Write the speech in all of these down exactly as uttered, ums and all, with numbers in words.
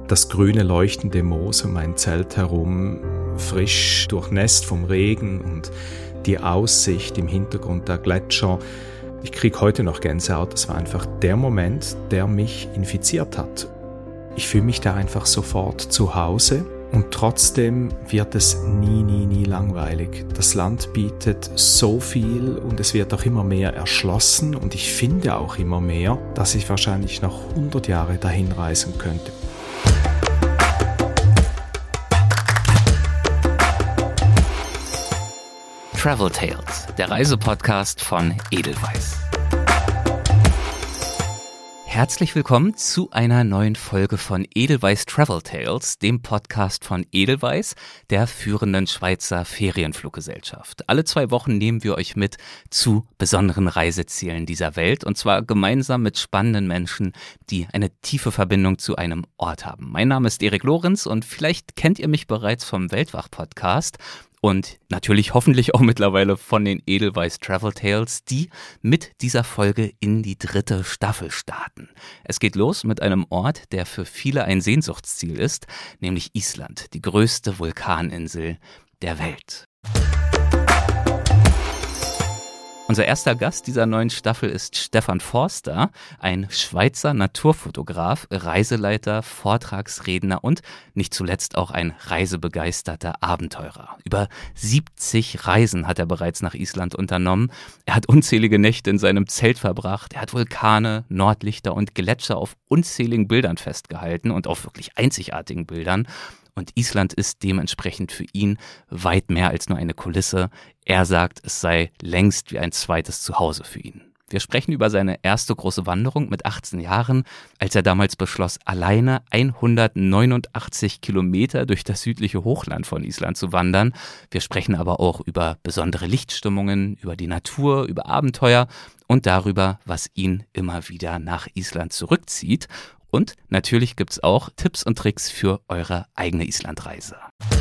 das grüne leuchtende Moos um mein Zelt herum, frisch durchnässt vom Regen und die Aussicht im Hintergrund der Gletscher. Ich kriege heute noch Gänsehaut. Das war einfach der Moment, der mich infiziert hat. Ich fühle mich da einfach sofort zu Hause und trotzdem wird es nie, nie, nie langweilig. Das Land bietet so viel und es wird auch immer mehr erschlossen und ich finde auch immer mehr, dass ich wahrscheinlich noch hundert Jahre dahin reisen könnte. Travel Tales, der Reisepodcast von Edelweiss. Herzlich willkommen zu einer neuen Folge von Edelweiss Travel Tales, dem Podcast von Edelweiss, der führenden Schweizer Ferienfluggesellschaft. Alle zwei Wochen nehmen wir euch mit zu besonderen Reisezielen dieser Welt und zwar gemeinsam mit spannenden Menschen, die eine tiefe Verbindung zu einem Ort haben. Mein Name ist Erik Lorenz und vielleicht kennt ihr mich bereits vom Weltwach-Podcast. Und natürlich hoffentlich auch mittlerweile von den Edelweiss Travel Tales, die mit dieser Folge in die dritte Staffel starten. Es geht los mit einem Ort, der für viele ein Sehnsuchtsziel ist, nämlich Island, die größte Vulkaninsel der Welt. Unser erster Gast dieser neuen Staffel ist Stefan Forster, ein Schweizer Naturfotograf, Reiseleiter, Vortragsredner und nicht zuletzt auch ein reisebegeisterter Abenteurer. Über siebzig Reisen hat er bereits nach Island unternommen. Er hat unzählige Nächte in seinem Zelt verbracht. Er hat Vulkane, Nordlichter und Gletscher auf unzähligen Bildern festgehalten und auf wirklich einzigartigen Bildern. Und Island ist dementsprechend für ihn weit mehr als nur eine Kulisse. Er sagt, es sei längst wie ein zweites Zuhause für ihn. Wir sprechen über seine erste große Wanderung mit achtzehn Jahren, als er damals beschloss, alleine hundertneunundachtzig Kilometer durch das südliche Hochland von Island zu wandern. Wir sprechen aber auch über besondere Lichtstimmungen, über die Natur, über Abenteuer und darüber, was ihn immer wieder nach Island zurückzieht. Und natürlich gibt's auch Tipps und Tricks für eure eigene Islandreise.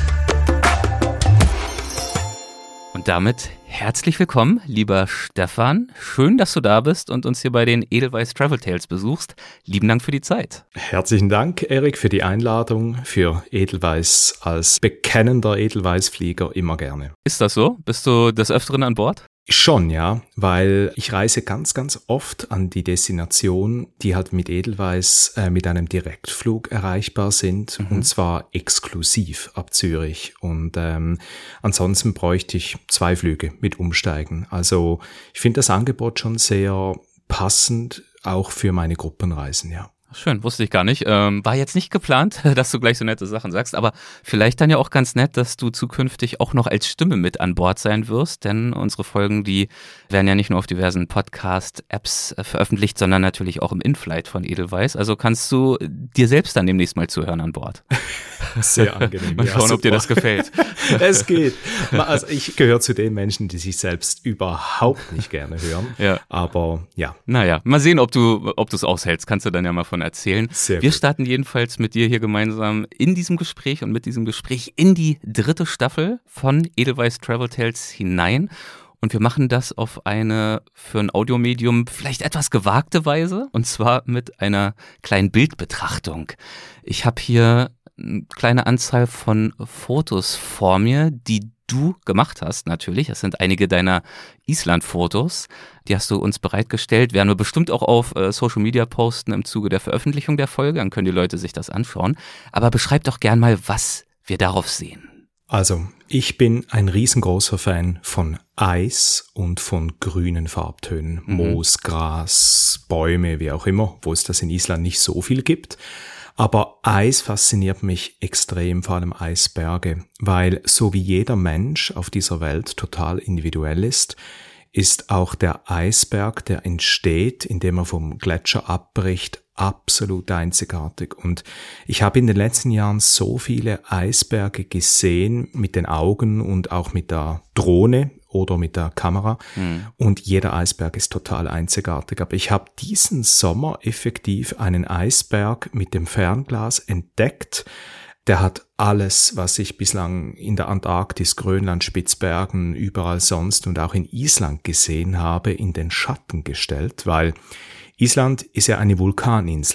Und damit herzlich willkommen, lieber Stefan. Schön, dass du da bist und uns hier bei den Edelweiss Travel Tales besuchst. Lieben Dank für die Zeit. Herzlichen Dank, Erik, für die Einladung. Für Edelweiss als bekennender Edelweiss-Flieger immer gerne. Ist das so? Bist du des Öfteren an Bord? Schon, ja, weil ich reise ganz, ganz oft an die Destination, die halt mit Edelweiss äh, mit einem Direktflug erreichbar sind, mhm. und zwar exklusiv ab Zürich. Und ähm, ansonsten bräuchte ich zwei Flüge mit Umsteigen. Also ich finde das Angebot schon sehr passend, auch für meine Gruppenreisen, ja. Schön, wusste ich gar nicht. Ähm, war jetzt nicht geplant, dass du gleich so nette Sachen sagst, aber vielleicht dann ja auch ganz nett, dass du zukünftig auch noch als Stimme mit an Bord sein wirst, denn unsere Folgen, die werden ja nicht nur auf diversen Podcast-Apps äh, veröffentlicht, sondern natürlich auch im In-Flight von Edelweiss. Also kannst du dir selbst dann demnächst mal zuhören an Bord. Sehr angenehm. Mal schauen, ja, ob dir das gefällt. Es geht. Also ich gehöre zu den Menschen, die sich selbst überhaupt nicht gerne hören. Ja. Aber ja. Naja, mal sehen, ob du ob du es aushältst. Kannst du dann ja mal von erzählen. Sehr Wir gut. starten jedenfalls mit dir hier gemeinsam in diesem Gespräch und mit diesem Gespräch in die dritte Staffel von Edelweiss Travel Tales hinein. Und wir machen das auf eine für ein Audiomedium vielleicht etwas gewagte Weise, und zwar mit einer kleinen Bildbetrachtung. Ich habe hier eine kleine Anzahl von Fotos vor mir, die du gemacht hast natürlich. Das sind einige deiner Island-Fotos. Die hast du uns bereitgestellt. Werden wir bestimmt auch auf äh, Social Media posten im Zuge der Veröffentlichung der Folge. Dann können die Leute sich das anschauen. Aber beschreib doch gern mal, was wir darauf sehen. Also, ich bin ein riesengroßer Fan von Eis und von grünen Farbtönen. Mhm. Moos, Gras, Bäume, wie auch immer, wo es das in Island nicht so viel gibt. Aber Eis fasziniert mich extrem, vor allem Eisberge, weil so wie jeder Mensch auf dieser Welt total individuell ist, ist auch der Eisberg, der entsteht, indem er vom Gletscher abbricht, absolut einzigartig. Und ich habe in den letzten Jahren so viele Eisberge gesehen mit den Augen und auch mit der Drohne oder mit der Kamera. Mhm. Und jeder Eisberg ist total einzigartig. Aber ich habe diesen Sommer effektiv einen Eisberg mit dem Fernglas entdeckt. Der hat alles, was ich bislang in der Antarktis, Grönland, Spitzbergen, überall sonst und auch in Island gesehen habe, in den Schatten gestellt, weil Island ist ja eine Vulkaninsel.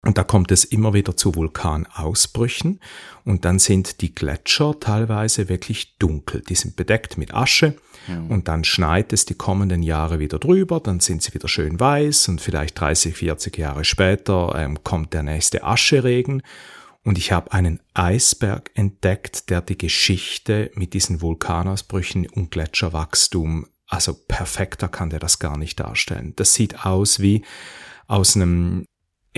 Und da kommt es immer wieder zu Vulkanausbrüchen und dann sind die Gletscher teilweise wirklich dunkel. Die sind bedeckt mit Asche ja. und dann schneit es die kommenden Jahre wieder drüber, dann sind sie wieder schön weiß und vielleicht dreißig, vierzig Jahre später ähm, kommt der nächste Ascheregen. Und ich habe einen Eisberg entdeckt, der die Geschichte mit diesen Vulkanausbrüchen und Gletscherwachstum, also perfekter kann der das gar nicht darstellen. Das sieht aus wie aus einem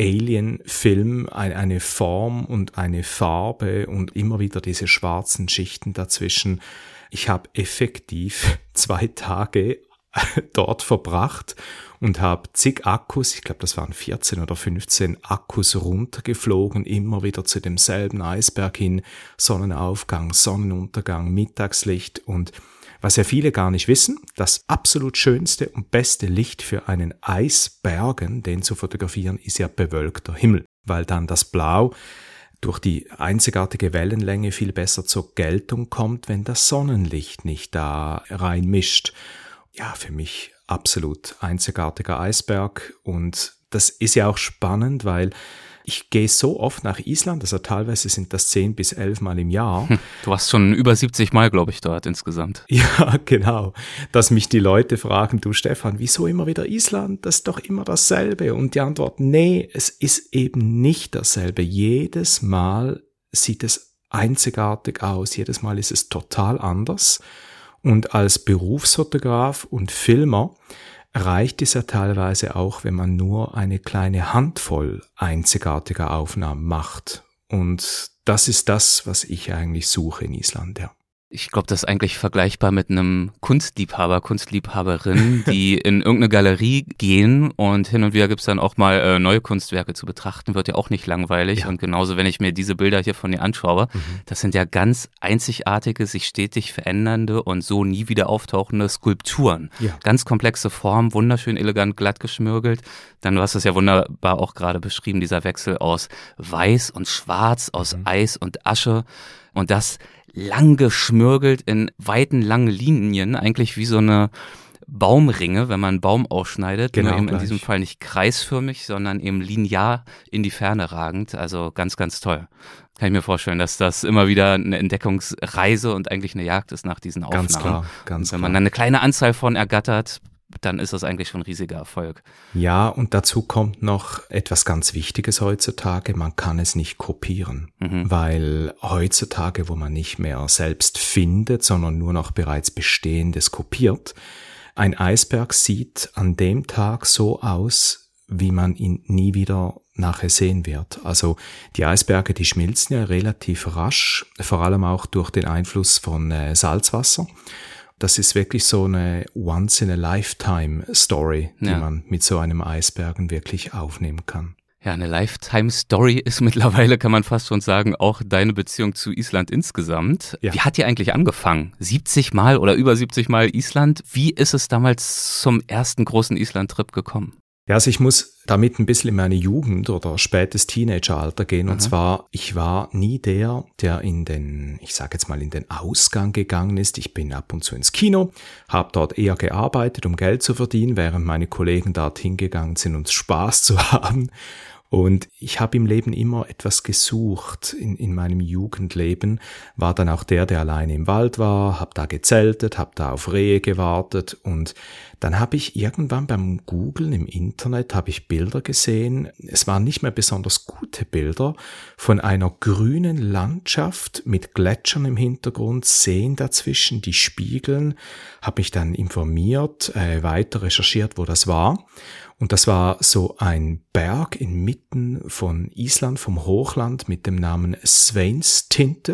Alien-Film, eine Form und eine Farbe und immer wieder diese schwarzen Schichten dazwischen. Ich habe effektiv zwei Tage dort verbracht und habe zig Akkus, ich glaube das waren vierzehn oder fünfzehn Akkus runtergeflogen, immer wieder zu demselben Eisberg hin, Sonnenaufgang, Sonnenuntergang, Mittagslicht und was ja viele gar nicht wissen, das absolut schönste und beste Licht für einen Eisbergen, den zu fotografieren, ist ja bewölkter Himmel, weil dann das Blau durch die einzigartige Wellenlänge viel besser zur Geltung kommt, wenn das Sonnenlicht nicht da reinmischt. Ja, für mich absolut einzigartiger Eisberg und das ist ja auch spannend, weil ich gehe so oft nach Island, also teilweise sind das zehn bis elf Mal im Jahr. Du warst schon über siebzig Mal, glaube ich, dort insgesamt. Ja, genau. Dass mich die Leute fragen, du Stefan, wieso immer wieder Island? Das ist doch immer dasselbe. Und die Antwort, nee, es ist eben nicht dasselbe. Jedes Mal sieht es einzigartig aus. Jedes Mal ist es total anders. Und als Berufsfotograf und Filmer reicht es ja teilweise auch, wenn man nur eine kleine Handvoll einzigartiger Aufnahmen macht. Und das ist das, was ich eigentlich suche in Island, ja. Ich glaube, das ist eigentlich vergleichbar mit einem Kunstliebhaber, Kunstliebhaberin, die in irgendeine Galerie gehen und hin und wieder gibt's dann auch mal äh, neue Kunstwerke zu betrachten, wird ja auch nicht langweilig. Ja. Und genauso, wenn ich mir diese Bilder hier von dir anschaue, mhm. das sind ja ganz einzigartige, sich stetig verändernde und so nie wieder auftauchende Skulpturen. Ja. Ganz komplexe Formen, wunderschön elegant glatt geschmürgelt. Dann, du hast es ja wunderbar auch gerade beschrieben, dieser Wechsel aus Weiß und Schwarz, aus mhm. Eis und Asche und das lang geschmürgelt in weiten, langen Linien, eigentlich wie so eine Baumringe, wenn man einen Baum ausschneidet, genau, nur eben gleich. In diesem Fall nicht kreisförmig, sondern eben linear in die Ferne ragend, also ganz, ganz toll. Kann ich mir vorstellen, dass das immer wieder eine Entdeckungsreise und eigentlich eine Jagd ist nach diesen Aufnahmen. Ganz klar, ganz und wenn klar. man dann eine kleine Anzahl von ergattert, dann ist das eigentlich schon ein riesiger Erfolg. Ja, und dazu kommt noch etwas ganz Wichtiges heutzutage, man kann es nicht kopieren, mhm. weil heutzutage, wo man nicht mehr selbst findet, sondern nur noch bereits Bestehendes kopiert, ein Eisberg sieht an dem Tag so aus, wie man ihn nie wieder nachher sehen wird. Also die Eisberge, die schmilzen ja relativ rasch, vor allem auch durch den Einfluss von äh, Salzwasser. Das ist wirklich so eine Once-in-a-Lifetime-Story, die ja. man mit so einem Eisbergen wirklich aufnehmen kann. Ja, eine Lifetime-Story ist mittlerweile, kann man fast schon sagen, auch deine Beziehung zu Island insgesamt. Ja. Wie hat die eigentlich angefangen? siebzig Mal oder über siebzig Mal Island? Wie ist es damals zum ersten großen Island-Trip gekommen? Ja, also ich muss damit ein bisschen in meine Jugend oder spätes Teenageralter gehen. Mhm. Und zwar, ich war nie der, der in den, ich sage jetzt mal, in den Ausgang gegangen ist. Ich bin ab und zu ins Kino, habe dort eher gearbeitet, um Geld zu verdienen, während meine Kollegen dorthin gegangen sind, um Spaß zu haben. Und ich habe im Leben immer etwas gesucht. In, in meinem Jugendleben war dann auch der, der alleine im Wald war, habe da gezeltet, habe da auf Rehe gewartet und dann habe ich irgendwann beim Googlen im Internet habe ich Bilder gesehen. Es waren nicht mehr besonders gute Bilder von einer grünen Landschaft mit Gletschern im Hintergrund, Seen dazwischen, die spiegeln. Habe mich dann informiert, äh, weiter recherchiert, wo das war. Und das war so ein Berg inmitten von Island, vom Hochland mit dem Namen Sveinstindur.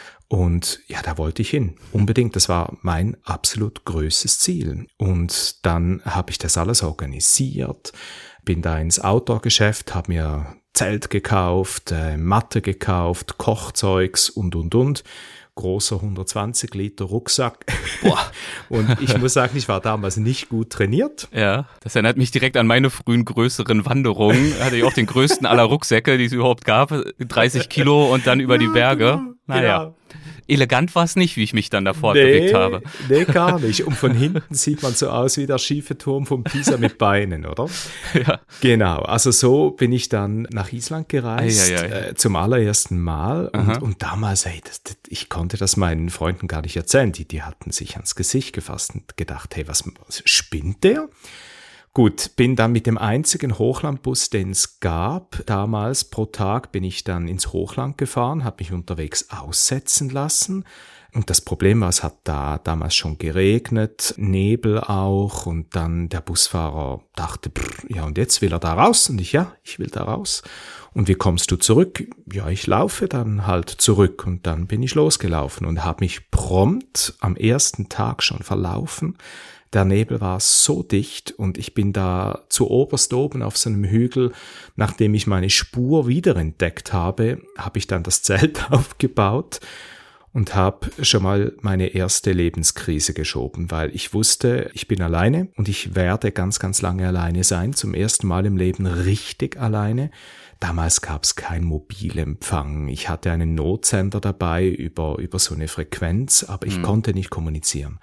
Und ja, da wollte ich hin. Unbedingt. Das war mein absolut größtes Ziel. Und dann habe ich das alles organisiert, bin da ins Outdoor-Geschäft, habe mir Zelt gekauft, äh, Matte gekauft, Kochzeugs und, und, und. Großer hundertzwanzig Liter Rucksack. Boah. Und ich muss sagen, ich war damals nicht gut trainiert. Ja, das erinnert mich direkt an meine frühen größeren Wanderungen. Hatte ich auch den größten aller Rucksäcke, die es überhaupt gab. dreißig Kilo und dann über ja, die Berge. Genau. Naja, genau. Elegant war es nicht, wie ich mich dann da Nee, fortbewegt habe. nee, gar nicht. Und von hinten sieht man so aus wie der schiefe Turm von Pisa mit Beinen, oder? Ja. Genau, also so bin ich dann nach Island gereist, Ei, ei, ei. Äh, zum allerersten Mal. Und, und damals, hey, das, das, ich konnte das meinen Freunden gar nicht erzählen. Die, die hatten sich ans Gesicht gefasst und gedacht, hey, was, was spinnt der? Gut, bin dann mit dem einzigen Hochlandbus, den es gab, damals pro Tag bin ich dann ins Hochland gefahren, habe mich unterwegs aussetzen lassen. Und das Problem war, es hat da damals schon geregnet, Nebel auch, und dann der Busfahrer dachte, brr, ja, und jetzt will er da raus? Und ich, ja, ich will da raus. Und wie kommst du zurück? Ja, ich laufe dann halt zurück, und dann bin ich losgelaufen und habe mich prompt am ersten Tag schon verlaufen. Der Nebel war so dicht und ich bin da zu oberst oben auf so einem Hügel. Nachdem ich meine Spur wiederentdeckt habe, habe ich dann das Zelt aufgebaut und habe schon mal meine erste Lebenskrise geschoben, weil ich wusste, ich bin alleine und ich werde ganz, ganz lange alleine sein. Zum ersten Mal im Leben richtig alleine. Damals gab es keinen Mobilempfang. Ich hatte einen Notsender dabei über, über so eine Frequenz, aber ich mhm. konnte nicht kommunizieren.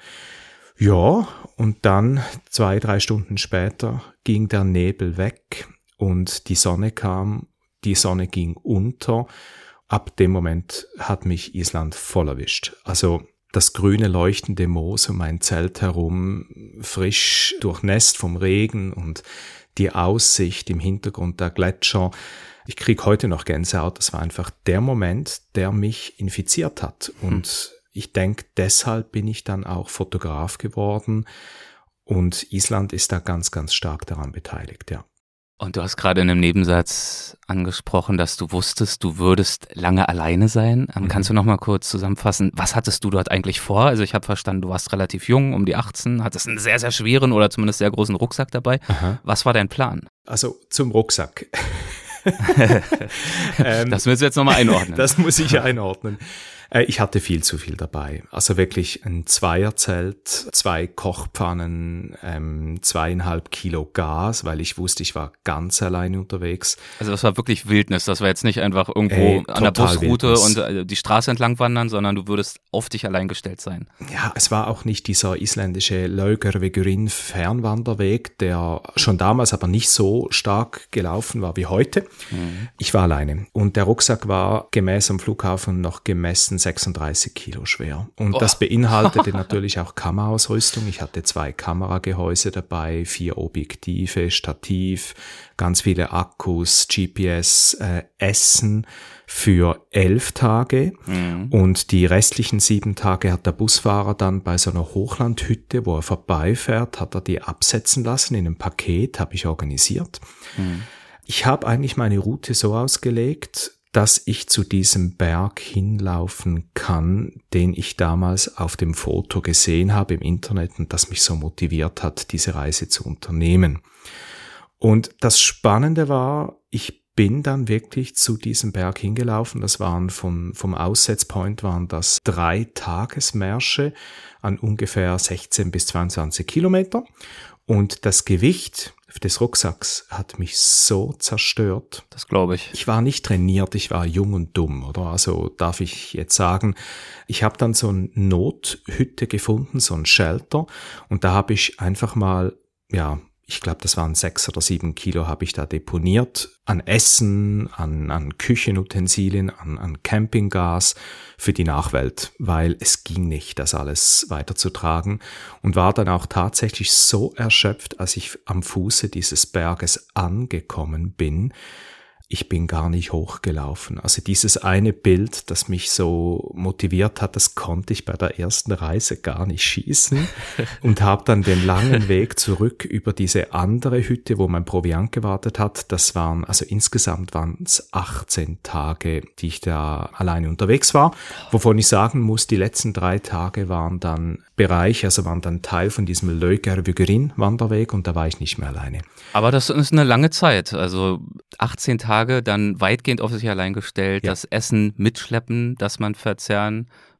Ja, und dann zwei, drei Stunden später ging der Nebel weg und die Sonne kam, die Sonne ging unter. Ab dem Moment hat mich Island voll erwischt. Also das grüne leuchtende Moos um mein Zelt herum, frisch durchnässt vom Regen und die Aussicht im Hintergrund der Gletscher. Ich krieg heute noch Gänsehaut. Das war einfach der Moment, der mich infiziert hat. Und hm. ich denke, deshalb bin ich dann auch Fotograf geworden. Und Island ist da ganz, ganz stark daran beteiligt, ja. Und du hast gerade in einem Nebensatz angesprochen, dass du wusstest, du würdest lange alleine sein. Mhm. Kannst du noch mal kurz zusammenfassen, was hattest du dort eigentlich vor? Also ich habe verstanden, du warst relativ jung, um die achtzehn, hattest einen sehr, sehr schweren oder zumindest sehr großen Rucksack dabei. Aha. Was war dein Plan? Also zum Rucksack. Das müssen wir jetzt nochmal einordnen. Das muss ich einordnen. Ich hatte viel zu viel dabei. Also wirklich ein Zweierzelt, zwei Kochpfannen, ähm, zweieinhalb Kilo Gas, weil ich wusste, ich war ganz alleine unterwegs. Also das war wirklich Wildnis. Das war jetzt nicht einfach irgendwo äh, an der Busroute Wildnis. Und die Straße entlang wandern, sondern du würdest auf dich allein gestellt sein. Ja, es war auch nicht dieser isländische Laugavegurin Fernwanderweg, der schon damals aber nicht so stark gelaufen war wie heute. Mhm. Ich war alleine und der Rucksack war gemäß am Flughafen noch gemessen sechsunddreißig Kilo schwer. Und oh. das beinhaltete natürlich auch Kameraausrüstung. Ich hatte zwei Kameragehäuse dabei, vier Objektive, Stativ, ganz viele Akkus, G P S, äh, Essen für elf Tage. Mhm. Und die restlichen sieben Tage hat der Busfahrer dann bei so einer Hochlandhütte, wo er vorbeifährt, hat er die absetzen lassen in einem Paket, habe ich organisiert. Mhm. Ich habe eigentlich meine Route so ausgelegt, dass ich zu diesem Berg hinlaufen kann, den ich damals auf dem Foto gesehen habe im Internet und das mich so motiviert hat, diese Reise zu unternehmen. Und das Spannende war, ich bin dann wirklich zu diesem Berg hingelaufen. Das waren von, vom Aussetzpoint waren das drei Tagesmärsche an ungefähr sechzehn bis zweiundzwanzig Kilometer. Und das Gewicht des Rucksacks hat mich so zerstört. Das glaube ich. Ich war nicht trainiert, ich war jung und dumm, oder? Also darf ich jetzt sagen, ich habe dann so eine Nothütte gefunden, so ein Shelter, und da habe ich einfach mal, ja, ich glaube, das waren sechs oder sieben Kilo habe ich da deponiert an Essen, an, an Küchenutensilien, an, an Campinggas für die Nachwelt, weil es ging nicht, das alles weiterzutragen, und war dann auch tatsächlich so erschöpft, als ich am Fuße dieses Berges angekommen bin. Ich bin gar nicht hochgelaufen. Also dieses eine Bild, das mich so motiviert hat, das konnte ich bei der ersten Reise gar nicht schießen und habe dann den langen Weg zurück über diese andere Hütte, wo mein Proviant gewartet hat. Das waren, also insgesamt waren es achtzehn Tage, die ich da alleine unterwegs war, wovon ich sagen muss, die letzten drei Tage waren dann Bereich, also waren dann Teil von diesem Laugavegurin-Wanderweg, und da war ich nicht mehr alleine. Aber das ist eine lange Zeit, also achtzehn Tage dann weitgehend auf sich allein gestellt, ja. Das Essen mitschleppen, das man verzehren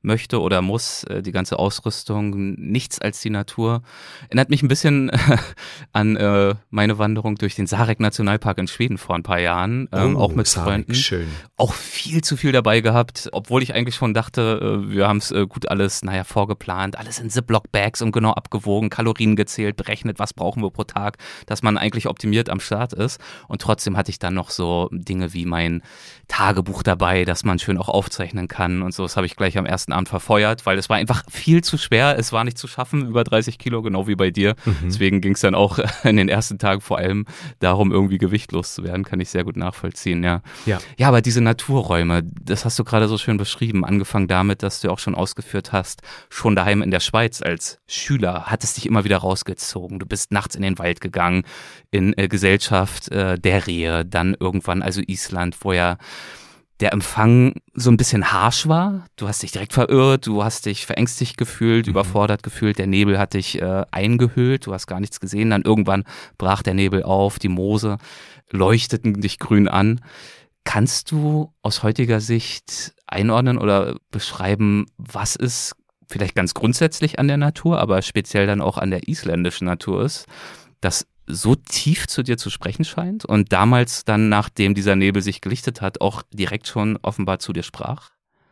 möchte oder muss, äh, die ganze Ausrüstung, nichts als die Natur. Erinnert mich ein bisschen äh, an äh, meine Wanderung durch den Sarek-Nationalpark in Schweden vor ein paar Jahren, ähm, oh, auch mit Sarek, Freunden. Schön. Auch viel zu viel dabei gehabt, obwohl ich eigentlich schon dachte, äh, wir haben es äh, gut alles, naja, vorgeplant, alles in Ziploc-Bags und genau abgewogen, Kalorien gezählt, berechnet, was brauchen wir pro Tag, dass man eigentlich optimiert am Start ist. Und trotzdem hatte ich dann noch so Dinge wie mein Tagebuch dabei, dass man schön auch aufzeichnen kann und so. Das habe ich gleich am ersten Abend verfeuert, weil es war einfach viel zu schwer. Es war nicht zu schaffen, über dreißig Kilo, genau wie bei dir. Mhm. Deswegen ging es dann auch in den ersten Tagen vor allem darum, irgendwie gewichtlos zu werden. Kann ich sehr gut nachvollziehen, ja. Ja, ja, aber diese Naturräume, das hast du gerade so schön beschrieben. Angefangen damit, dass du auch schon ausgeführt hast, schon daheim in der Schweiz als Schüler hattest dich immer wieder rausgezogen. Du bist nachts in den Wald gegangen, in äh, Gesellschaft äh, der Rehe, dann irgendwann also Island, wo ja der Empfang so ein bisschen harsch war. Du hast dich direkt verirrt, du hast dich verängstigt gefühlt, mhm. überfordert gefühlt, der Nebel hat dich äh, eingehüllt, du hast gar nichts gesehen. Dann irgendwann brach der Nebel auf, die Moose leuchteten dich grün an. Kannst du aus heutiger Sicht einordnen oder beschreiben, was es vielleicht ganz grundsätzlich an der Natur, aber speziell dann auch an der isländischen Natur ist, das so tief zu dir zu sprechen scheint und damals dann, nachdem dieser Nebel sich gelichtet hat, auch direkt schon offenbar zu dir sprach?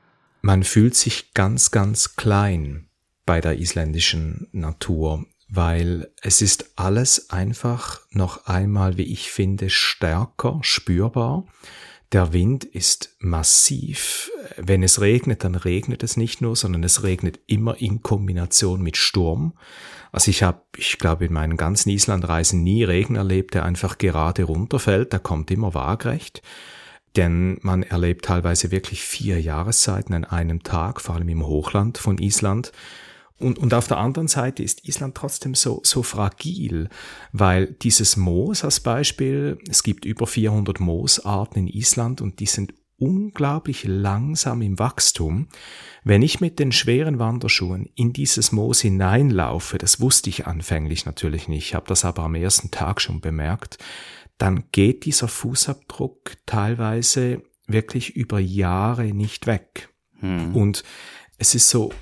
Man fühlt sich ganz, ganz klein bei der isländischen Natur, weil es ist alles einfach noch einmal, wie ich finde, stärker spürbar. Der Wind ist massiv. Wenn es regnet, dann regnet es nicht nur, sondern es regnet immer in Kombination mit Sturm. Also ich habe, ich glaube, in meinen ganzen Islandreisen nie Regen erlebt, der einfach gerade runterfällt. Der kommt immer waagrecht. Denn man erlebt teilweise wirklich vier Jahreszeiten an einem Tag, vor allem im Hochland von Island. Und, und auf der anderen Seite ist Island trotzdem so, so fragil, weil dieses Moos als Beispiel, es gibt über vierhundert Moosarten in Island und die sind unglaublich langsam im Wachstum. Wenn ich mit den schweren Wanderschuhen in dieses Moos hineinlaufe, das wusste ich anfänglich natürlich nicht, ich habe das aber am ersten Tag schon bemerkt, dann geht dieser Fußabdruck teilweise wirklich über Jahre nicht weg. Hm. Und es ist so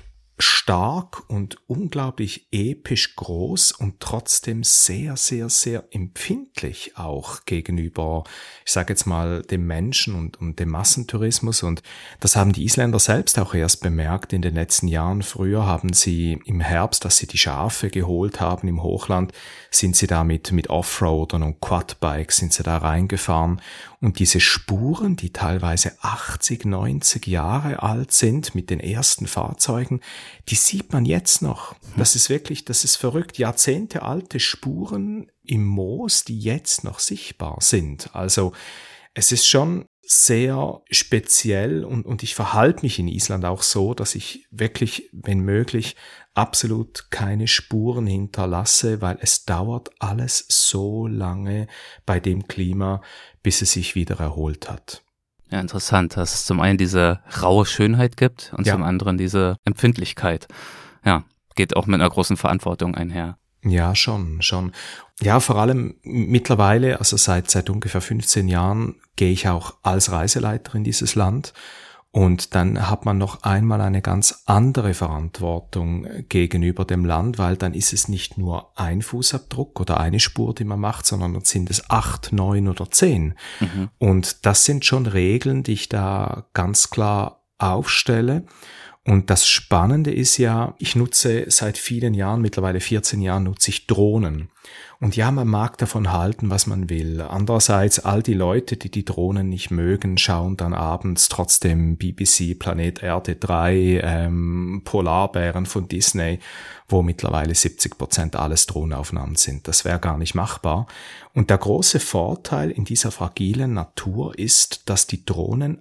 stark und unglaublich episch groß und trotzdem sehr, sehr, sehr empfindlich auch gegenüber, ich sage jetzt mal, dem Menschen und, und dem Massentourismus. Und das haben die Isländer selbst auch erst bemerkt in den letzten Jahren. Früher haben sie im Herbst, dass sie die Schafe geholt haben im Hochland, sind sie da mit, mit Offroadern und Quadbikes sind sie da reingefahren. Und diese Spuren, die teilweise achtzig, neunzig Jahre alt sind mit den ersten Fahrzeugen, die sieht man jetzt noch. Das ist wirklich, das ist verrückt. Jahrzehnte alte Spuren im Moos, die jetzt noch sichtbar sind. Also es ist schon sehr speziell und, und ich verhalte mich in Island auch so, dass ich wirklich, wenn möglich, absolut keine Spuren hinterlasse, weil es dauert alles so lange bei dem Klima, bis es sich wieder erholt hat. Ja, interessant, dass es zum einen diese raue Schönheit gibt und ja. zum anderen diese Empfindlichkeit. Ja, geht auch mit einer großen Verantwortung einher. Ja, schon, schon. Ja, vor allem mittlerweile, also seit seit ungefähr fünfzehn Jahren, gehe ich auch als Reiseleiter in dieses Land. Und dann hat man noch einmal eine ganz andere Verantwortung gegenüber dem Land, weil dann ist es nicht nur ein Fußabdruck oder eine Spur, die man macht, sondern dann sind es acht, neun oder zehn. Mhm. Und das sind schon Regeln, die ich da ganz klar aufstelle. Und das Spannende ist ja, ich nutze seit vielen Jahren, mittlerweile vierzehn Jahren, nutze ich Drohnen. Und ja, man mag davon halten, was man will. Andererseits, all die Leute, die die Drohnen nicht mögen, schauen dann abends trotzdem B B C, Planet Erde drei, ähm, Polarbären von Disney, wo mittlerweile siebzig Prozent alles Drohnenaufnahmen sind. Das wäre gar nicht machbar. Und der große Vorteil in dieser fragilen Natur ist, dass die Drohnen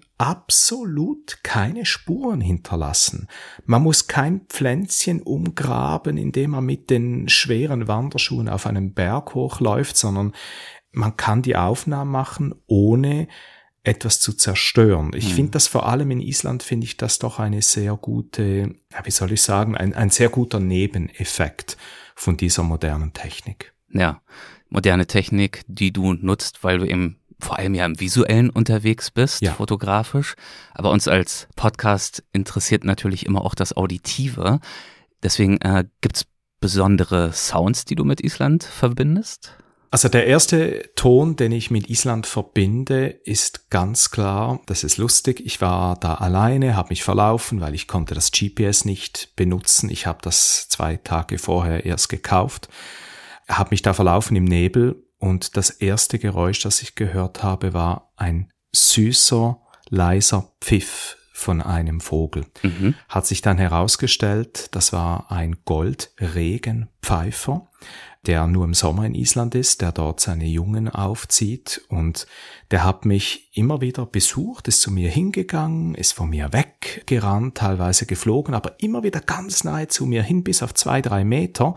absolut keine Spuren hinterlassen. Man muss kein Pflänzchen umgraben, indem man mit den schweren Wanderschuhen auf einem Berg hochläuft, sondern man kann die Aufnahmen machen, ohne etwas zu zerstören. Ich hm. finde das vor allem in Island, finde ich das doch eine sehr gute, ja, wie soll ich sagen, ein, ein sehr guter Nebeneffekt von dieser modernen Technik. Ja, moderne Technik, die du nutzt, weil du eben vor allem ja im Visuellen unterwegs bist, ja. fotografisch. Aber uns als Podcast interessiert natürlich immer auch das Auditive. Deswegen äh, gibt es besondere Sounds, die du mit Island verbindest? Also der erste Ton, den ich mit Island verbinde, ist ganz klar, das ist lustig, ich war da alleine, habe mich verlaufen, weil ich konnte das G P S nicht benutzen. Ich habe das zwei Tage vorher erst gekauft, habe mich da verlaufen im Nebel und das erste Geräusch, das ich gehört habe, war ein süßer, leiser Pfiff von einem Vogel. Mhm. Hat sich dann herausgestellt, das war ein Goldregenpfeifer, der nur im Sommer in Island ist, der dort seine Jungen aufzieht, und der hat mich immer wieder besucht, ist zu mir hingegangen, ist von mir weggerannt, teilweise geflogen, aber immer wieder ganz nahe zu mir hin, bis auf zwei, drei Meter.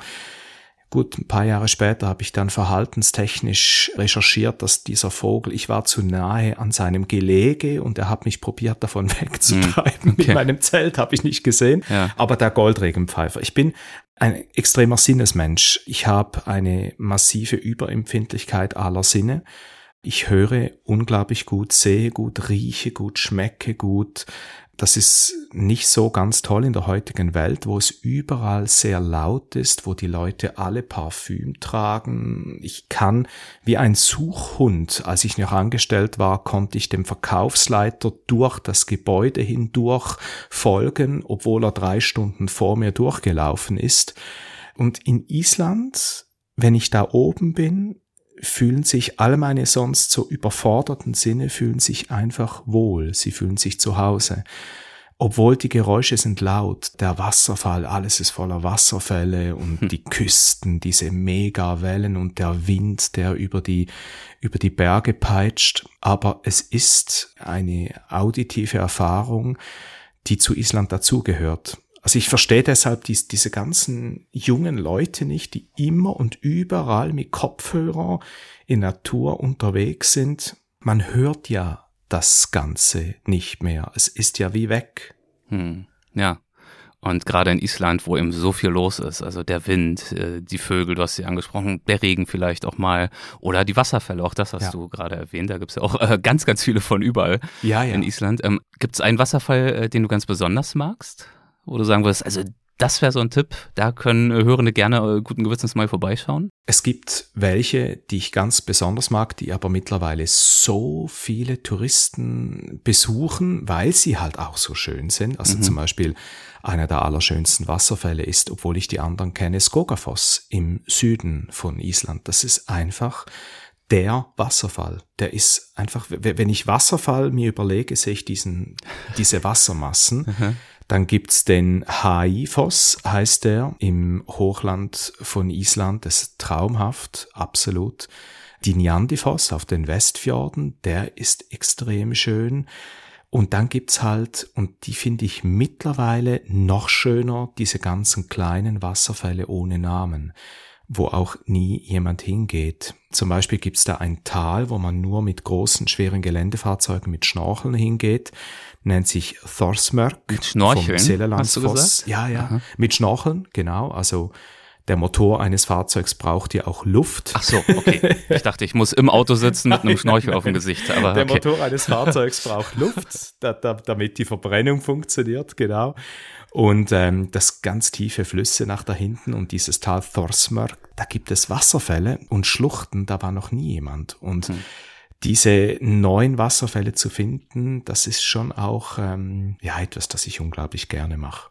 Gut, ein paar Jahre später habe ich dann verhaltenstechnisch recherchiert, dass dieser Vogel, ich war zu nahe an seinem Gelege und er hat mich probiert, davon wegzutreiben. Okay. Mit meinem Zelt habe ich nicht gesehen, ja. Aber der Goldregenpfeifer. Ich bin ein extremer Sinnesmensch. Ich habe eine massive Überempfindlichkeit aller Sinne. Ich höre unglaublich gut, sehe gut, rieche gut, schmecke gut. Das ist nicht so ganz toll in der heutigen Welt, wo es überall sehr laut ist, wo die Leute alle Parfüm tragen. Ich kann wie ein Suchhund, als ich noch angestellt war, konnte ich dem Verkaufsleiter durch das Gebäude hindurch folgen, obwohl er drei Stunden vor mir durchgelaufen ist. Und in Island, wenn ich da oben bin, fühlen sich alle meine sonst so überforderten Sinne fühlen sich einfach wohl, sie fühlen sich zu Hause. Obwohl die Geräusche sind laut, der Wasserfall, alles ist voller Wasserfälle und hm. die Küsten, diese Megawellen und der Wind, der über die, über die Berge peitscht. Aber es ist eine auditive Erfahrung, die zu Island dazugehört. Also ich verstehe deshalb dies, diese ganzen jungen Leute nicht, die immer und überall mit Kopfhörer in Natur unterwegs sind. Man hört ja das Ganze nicht mehr. Es ist ja wie weg. Hm, ja. Und gerade in Island, wo eben so viel los ist, also der Wind, die Vögel, du hast sie angesprochen, der Regen vielleicht auch mal oder die Wasserfälle, auch das hast ja. du gerade erwähnt, da gibt's ja auch äh, ganz, ganz viele von überall ja, ja. in Island. Ähm, gibt's einen Wasserfall, äh, den du ganz besonders magst? Wo du sagen würdest, also das wäre so ein Tipp, da können Hörende gerne guten Gewissens mal vorbeischauen? Es gibt welche, die ich ganz besonders mag, die aber mittlerweile so viele Touristen besuchen, weil sie halt auch so schön sind. Also mhm. zum Beispiel einer der allerschönsten Wasserfälle ist, obwohl ich die anderen kenne, Skogafoss im Süden von Island. Das ist einfach der Wasserfall. Der ist einfach, wenn ich Wasserfall mir überlege, sehe ich diesen, diese Wassermassen. Mhm. Dann gibt's den Haifoss, heißt der, im Hochland von Island. Das ist traumhaft, absolut. Die Njandifoss auf den Westfjorden, der ist extrem schön. Und dann gibt's halt, und die finde ich mittlerweile noch schöner, diese ganzen kleinen Wasserfälle ohne Namen, wo auch nie jemand hingeht. Zum Beispiel gibt's da ein Tal, wo man nur mit großen, schweren Geländefahrzeugen mit Schnorcheln hingeht, nennt sich Thorsmörk. Mit Schnorcheln, hast du gesagt? Ja, ja, Aha. mit Schnorcheln, genau. Also der Motor eines Fahrzeugs braucht ja auch Luft. Ach so, okay. Ich dachte, ich muss im Auto sitzen mit einem Schnorchel nein, auf dem Gesicht. Aber der okay. Motor eines Fahrzeugs braucht Luft, da, da, damit die Verbrennung funktioniert, genau. Und ähm, das ganz tiefe Flüsse nach da hinten und dieses Tal Thorsmörk, da gibt es Wasserfälle und Schluchten, da war noch nie jemand. Und hm. diese neuen Wasserfälle zu finden, das ist schon auch ähm, ja etwas, das ich unglaublich gerne mache.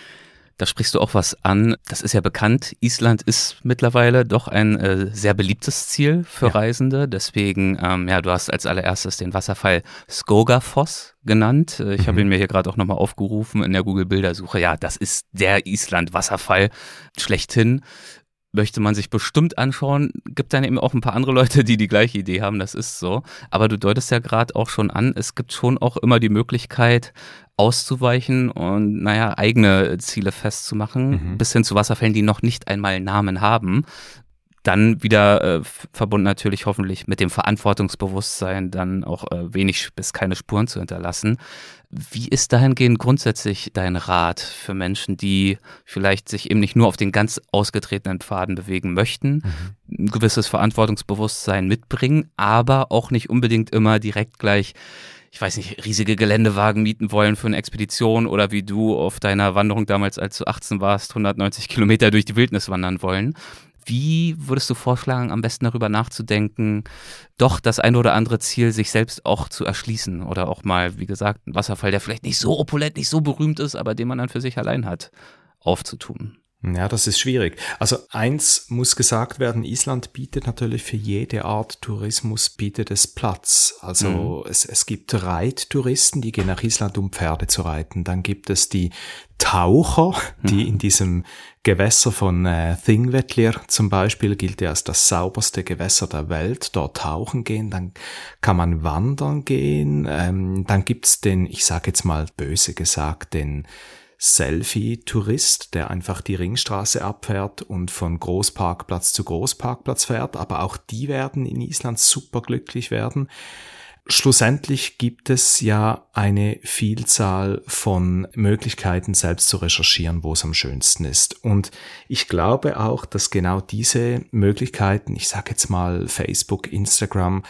Da sprichst du auch was an. Das ist ja bekannt. Island ist mittlerweile doch ein äh, sehr beliebtes Ziel für ja. Reisende. Deswegen, ähm, ja, du hast als allererstes den Wasserfall Skogafoss genannt. Ich mhm. habe ihn mir hier gerade auch nochmal aufgerufen in der Google-Bildersuche. Ja, das ist der Island-Wasserfall schlechthin. Möchte man sich bestimmt anschauen, gibt dann eben auch ein paar andere Leute, die die gleiche Idee haben, das ist so. Aber du deutest ja gerade auch schon an, es gibt schon auch immer die Möglichkeit auszuweichen und naja, eigene Ziele festzumachen, mhm. bis hin zu Wasserfällen, die noch nicht einmal Namen haben. dann wieder äh, verbunden natürlich hoffentlich mit dem Verantwortungsbewusstsein, dann auch äh, wenig bis keine Spuren zu hinterlassen. Wie ist dahingehend grundsätzlich dein Rat für Menschen, die vielleicht sich eben nicht nur auf den ganz ausgetretenen Pfaden bewegen möchten, mhm. ein gewisses Verantwortungsbewusstsein mitbringen, aber auch nicht unbedingt immer direkt gleich, ich weiß nicht, riesige Geländewagen mieten wollen für eine Expedition oder wie du auf deiner Wanderung damals, als du achtzehn warst, hundertneunzig Kilometer durch die Wildnis wandern wollen? Wie würdest du vorschlagen, am besten darüber nachzudenken, doch das ein oder andere Ziel sich selbst auch zu erschließen oder auch mal, wie gesagt, einen Wasserfall, der vielleicht nicht so opulent, nicht so berühmt ist, aber den man dann für sich allein hat, aufzutun? Ja, das ist schwierig. Also eins muss gesagt werden, Island bietet natürlich für jede Art Tourismus bietet es Platz. Also mhm. es, es gibt Reittouristen, die gehen nach Island, um Pferde zu reiten. Dann gibt es die Taucher, die mhm. in diesem Gewässer von äh, Þingvellir zum Beispiel, gilt ja als das sauberste Gewässer der Welt, dort tauchen gehen. Dann kann man wandern gehen. Ähm, dann gibt's den, ich sage jetzt mal böse gesagt, den Selfie-Tourist, der einfach die Ringstraße abfährt und von Großparkplatz zu Großparkplatz fährt, aber auch die werden in Island super glücklich werden. Schlussendlich gibt es ja eine Vielzahl von Möglichkeiten, selbst zu recherchieren, wo es am schönsten ist. Und ich glaube auch, dass genau diese Möglichkeiten, ich sage jetzt mal Facebook, Instagram,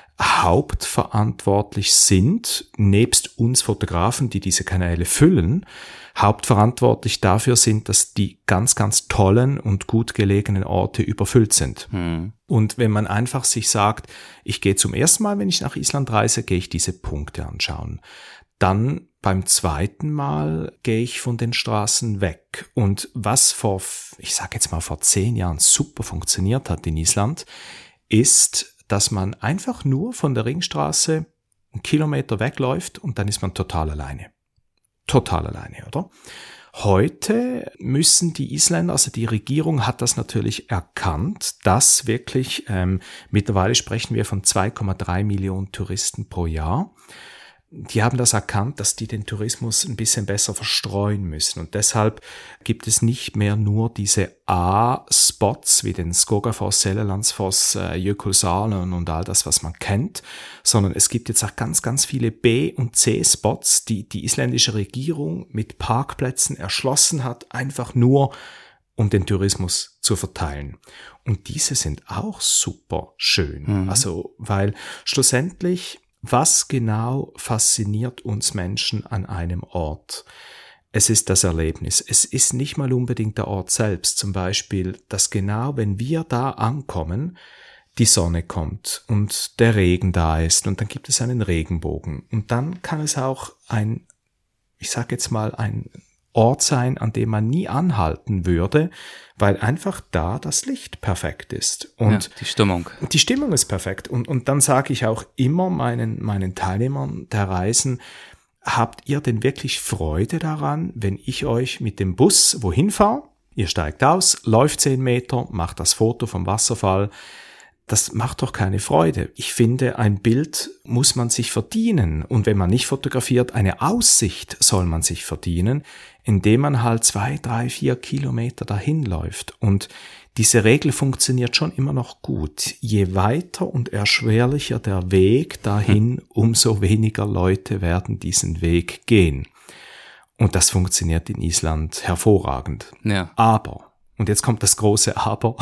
hauptverantwortlich sind, nebst uns Fotografen, die diese Kanäle füllen, hauptverantwortlich dafür sind, dass die ganz, ganz tollen und gut gelegenen Orte überfüllt sind. Hm. Und wenn man einfach sich sagt, ich gehe zum ersten Mal, wenn ich nach Island reise, gehe ich diese Punkte anschauen. Dann beim zweiten Mal gehe ich von den Straßen weg. Und was vor, ich sage jetzt mal vor zehn Jahren super funktioniert hat in Island, ist, dass man einfach nur von der Ringstraße einen Kilometer wegläuft und dann ist man total alleine. Total alleine, oder? Heute müssen die Isländer, also die Regierung hat das natürlich erkannt, dass wirklich, ähm, mittlerweile sprechen wir von zwei Komma drei Millionen Touristen pro Jahr. Die haben das erkannt, dass die den Tourismus ein bisschen besser verstreuen müssen. Und deshalb gibt es nicht mehr nur diese A-Spots wie den Skogafoss, Seljalandsfoss, äh, Jökulsárlón und all das, was man kennt, sondern es gibt jetzt auch ganz, ganz viele B- und C-Spots, die die isländische Regierung mit Parkplätzen erschlossen hat, einfach nur um den Tourismus zu verteilen. Und diese sind auch super schön. Mhm. Also, weil schlussendlich, was genau fasziniert uns Menschen an einem Ort? Es ist das Erlebnis. Es ist nicht mal unbedingt der Ort selbst. Zum Beispiel, dass genau, wenn wir da ankommen, die Sonne kommt und der Regen da ist und dann gibt es einen Regenbogen. Und dann kann es auch ein, ich sage jetzt mal, ein Ort sein, an dem man nie anhalten würde, weil einfach da das Licht perfekt ist. Und ja, die Stimmung. Die Stimmung ist perfekt. Und, und dann sage ich auch immer meinen, meinen Teilnehmern der Reisen, habt ihr denn wirklich Freude daran, wenn ich euch mit dem Bus wohin fahre? Ihr steigt aus, läuft zehn Meter, macht das Foto vom Wasserfall. Das macht doch keine Freude. Ich finde, ein Bild muss man sich verdienen. Und wenn man nicht fotografiert, eine Aussicht soll man sich verdienen, indem man halt zwei, drei, vier Kilometer dahin läuft. Und diese Regel funktioniert schon immer noch gut. Je weiter und erschwerlicher der Weg dahin, umso weniger Leute werden diesen Weg gehen. Und das funktioniert in Island hervorragend. Ja. Aber, und jetzt kommt das große Aber,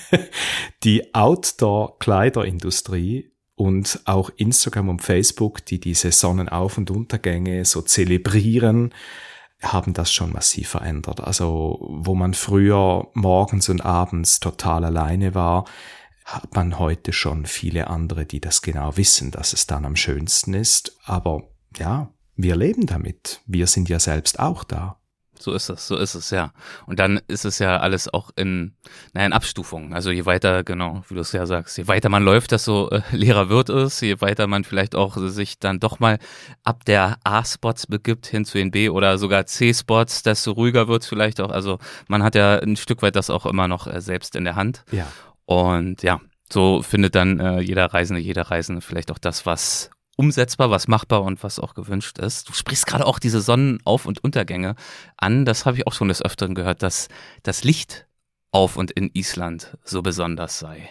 die Outdoor-Kleiderindustrie und auch Instagram und Facebook, die diese Sonnenauf- und Untergänge so zelebrieren, haben das schon massiv verändert. Also wo man früher morgens und abends total alleine war, hat man heute schon viele andere, die das genau wissen, dass es dann am schönsten ist. Aber ja, wir leben damit. Wir sind ja selbst auch da. So ist es, so ist es, ja. Und dann ist es ja alles auch in, naja, in Abstufungen. Also je weiter, genau, wie du es ja sagst, je weiter man läuft, desto äh, leerer wird es, je weiter man vielleicht auch sich dann doch mal ab der A-Spots begibt hin zu den B- oder sogar C-Spots, desto ruhiger wird es vielleicht auch. Also man hat ja ein Stück weit das auch immer noch äh, selbst in der Hand. Ja. Und ja, so findet dann äh, jeder Reisende, jeder Reisende vielleicht auch das, was umsetzbar, was machbar und was auch gewünscht ist. Du sprichst gerade auch diese Sonnenauf- und Untergänge an. Das habe ich auch schon des Öfteren gehört, dass das Licht auf und in Island so besonders sei.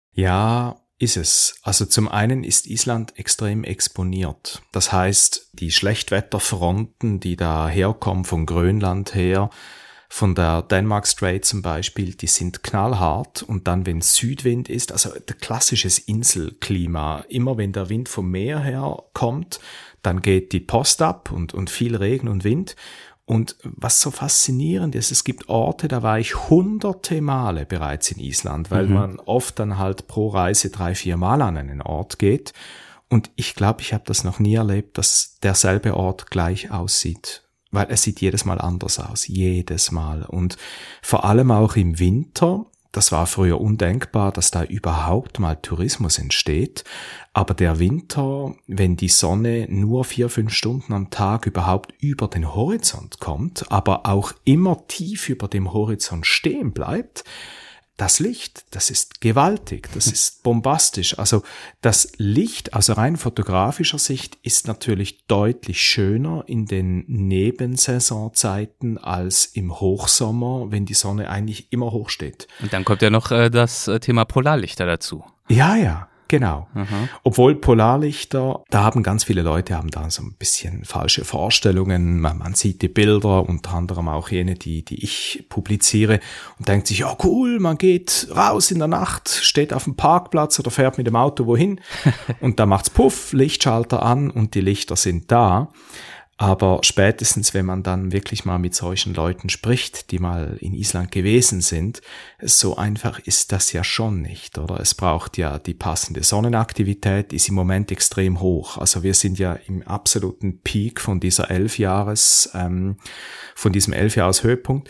Ja, ist es. Also zum einen ist Island extrem exponiert. Das heißt, die Schlechtwetterfronten, die da herkommen von Grönland her, von der Denmark Strait zum Beispiel, die sind knallhart und dann, wenn Südwind ist, also der klassisches Inselklima, immer wenn der Wind vom Meer her kommt, dann geht die Post ab und, und viel Regen und Wind. Und was so faszinierend ist, es gibt Orte, da war ich hunderte Male bereits in Island, weil mhm. man oft dann halt pro Reise drei, vier Mal an einen Ort geht. Und ich glaube, ich habe das noch nie erlebt, dass derselbe Ort gleich aussieht. Weil es sieht jedes Mal anders aus, jedes Mal. Und vor allem auch im Winter, das war früher undenkbar, dass da überhaupt mal Tourismus entsteht. Aber der Winter, wenn die Sonne nur vier, fünf Stunden am Tag überhaupt über den Horizont kommt, aber auch immer tief über dem Horizont stehen bleibt, das Licht, das ist gewaltig, das ist bombastisch. Also das Licht aus rein fotografischer Sicht ist natürlich deutlich schöner in den Nebensaisonzeiten als im Hochsommer, wenn die Sonne eigentlich immer hoch steht. Und dann kommt ja noch äh, das Thema Polarlichter dazu. Ja, ja. Genau. Mhm. Obwohl Polarlichter, da haben ganz viele Leute haben da so ein bisschen falsche Vorstellungen. Man, man sieht die Bilder, unter anderem auch jene, die, die ich publiziere und denkt sich, ja cool, man geht raus in der Nacht, steht auf dem Parkplatz oder fährt mit dem Auto wohin und da macht's Puff, Lichtschalter an und die Lichter sind da. Aber spätestens, wenn man dann wirklich mal mit solchen Leuten spricht, die mal in Island gewesen sind, so einfach ist das ja schon nicht, oder? Es braucht ja die passende Sonnenaktivität, ist im Moment extrem hoch. Also wir sind ja im absoluten Peak von dieser elf Jahres, ähm, von diesem elf Jahres Höhepunkt.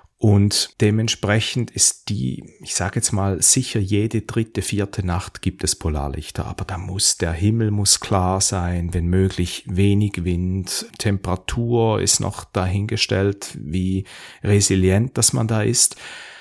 Und dementsprechend ist die, ich sage jetzt mal, sicher jede dritte, vierte Nacht gibt es Polarlichter. Aber da muss, der Himmel muss klar sein, wenn möglich wenig Wind, Temperatur ist noch dahingestellt, wie resilient, dass man da ist.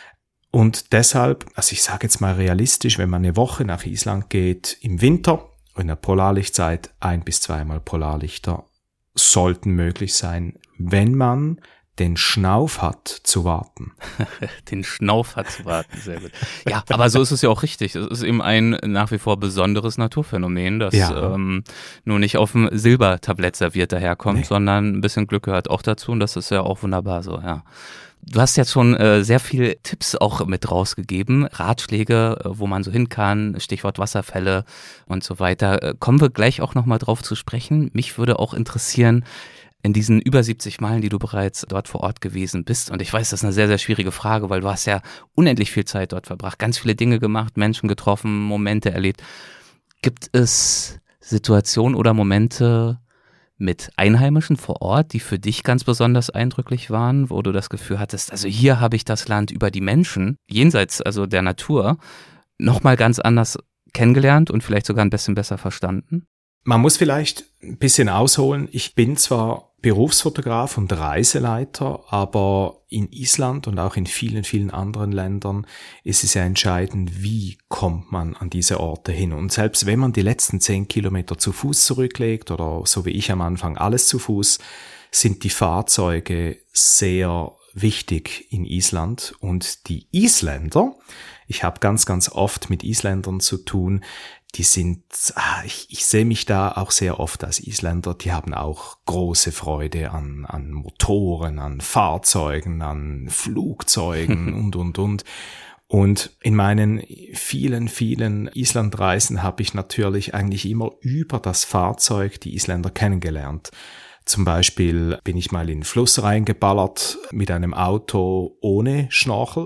Und deshalb, also ich sage jetzt mal realistisch, wenn man eine Woche nach Island geht, im Winter, in der Polarlichtzeit, ein bis zweimal Polarlichter sollten möglich sein, wenn man den Schnauf hat zu warten. Den Schnauf hat zu warten, sehr gut. Ja, aber so ist es ja auch richtig. Es ist eben ein nach wie vor besonderes Naturphänomen, das ja. ähm, nur nicht auf dem Silbertablett serviert daherkommt, nee. sondern ein bisschen Glück gehört auch dazu und das ist ja auch wunderbar so, ja. Du hast jetzt schon äh, sehr viele Tipps auch mit rausgegeben, Ratschläge, äh, wo man so hin kann, Stichwort Wasserfälle und so weiter. Äh, kommen wir gleich auch nochmal drauf zu sprechen. Mich würde auch interessieren, in diesen über siebzig Meilen, die du bereits dort vor Ort gewesen bist. Und ich weiß, das ist eine sehr, sehr schwierige Frage, weil du hast ja unendlich viel Zeit dort verbracht, ganz viele Dinge gemacht, Menschen getroffen, Momente erlebt. Gibt es Situationen oder Momente mit Einheimischen vor Ort, die für dich ganz besonders eindrücklich waren, wo du das Gefühl hattest, also hier habe ich das Land über die Menschen, jenseits also der Natur, nochmal ganz anders kennengelernt und vielleicht sogar ein bisschen besser verstanden? Man muss vielleicht ein bisschen ausholen. Ich bin zwar Berufsfotograf und Reiseleiter, aber in Island und auch in vielen, vielen anderen Ländern ist es ja entscheidend, wie kommt man an diese Orte hin. Und selbst wenn man die letzten zehn Kilometer zu Fuß zurücklegt oder so wie ich am Anfang alles zu Fuß, sind die Fahrzeuge sehr wichtig in Island. Und die Isländer, ich habe ganz, ganz oft mit Isländern zu tun, die sind, ah, ich, ich sehe mich da auch sehr oft als Isländer, die haben auch große Freude an, an Motoren, an Fahrzeugen, an Flugzeugen und, und, und. Und in meinen vielen, vielen Islandreisen habe ich natürlich eigentlich immer über das Fahrzeug die Isländer kennengelernt. Zum Beispiel bin ich mal in den Fluss reingeballert mit einem Auto ohne Schnorchel.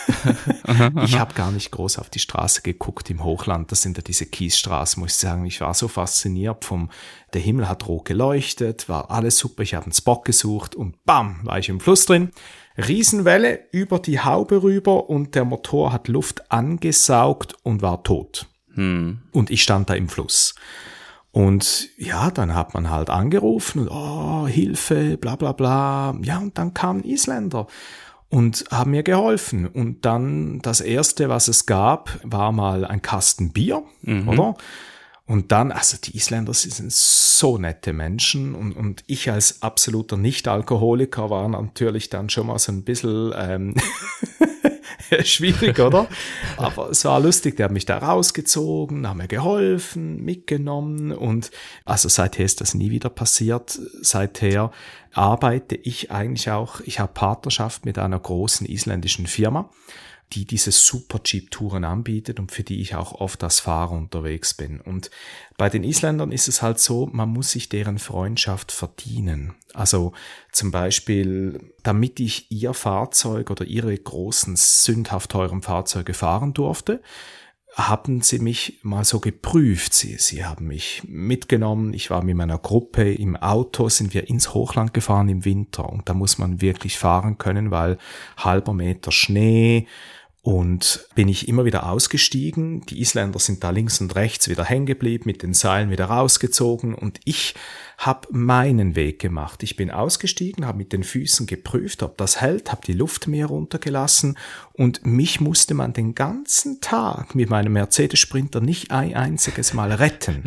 Ich habe gar nicht groß auf die Straße geguckt im Hochland. Das sind ja diese Kiesstraßen, muss ich sagen. Ich war so fasziniert vom, der Himmel hat rot geleuchtet, war alles super. Ich habe einen Spot gesucht und bam, war ich im Fluss drin. Riesenwelle über die Haube rüber und der Motor hat Luft angesaugt und war tot. Hm. Und ich stand da im Fluss. Und ja, dann hat man halt angerufen und oh, Hilfe, bla bla bla. Ja, und dann kamen Isländer und haben mir geholfen. Und dann das Erste, was es gab, war mal ein Kasten Bier, mhm. oder? Und dann, also die Isländer sind so nette Menschen und, und ich als absoluter Nicht-Alkoholiker war natürlich dann schon mal so ein bisschen ähm, Schwierig, oder? Aber es war lustig, der hat mich da rausgezogen, hat mir geholfen, mitgenommen und also seither ist das nie wieder passiert. Seither arbeite ich eigentlich auch, ich habe Partnerschaft mit einer großen isländischen Firma, die diese Super-Jeep-Touren anbietet und für die ich auch oft als Fahrer unterwegs bin. Und bei den Isländern ist es halt so, man muss sich deren Freundschaft verdienen. Also zum Beispiel, damit ich ihr Fahrzeug oder ihre großen, sündhaft teuren Fahrzeuge fahren durfte, haben sie mich mal so geprüft. Sie, sie haben mich mitgenommen. Ich war mit meiner Gruppe im Auto, sind wir ins Hochland gefahren im Winter. Und da muss man wirklich fahren können, weil halber Meter Schnee. Und bin ich immer wieder ausgestiegen. Die Isländer sind da links und rechts wieder hängen geblieben, mit den Seilen wieder rausgezogen. Und ich habe meinen Weg gemacht. Ich bin ausgestiegen, habe mit den Füßen geprüft, ob das hält, habe die Luft mehr runtergelassen. Und mich musste man den ganzen Tag mit meinem Mercedes Sprinter nicht ein einziges Mal retten.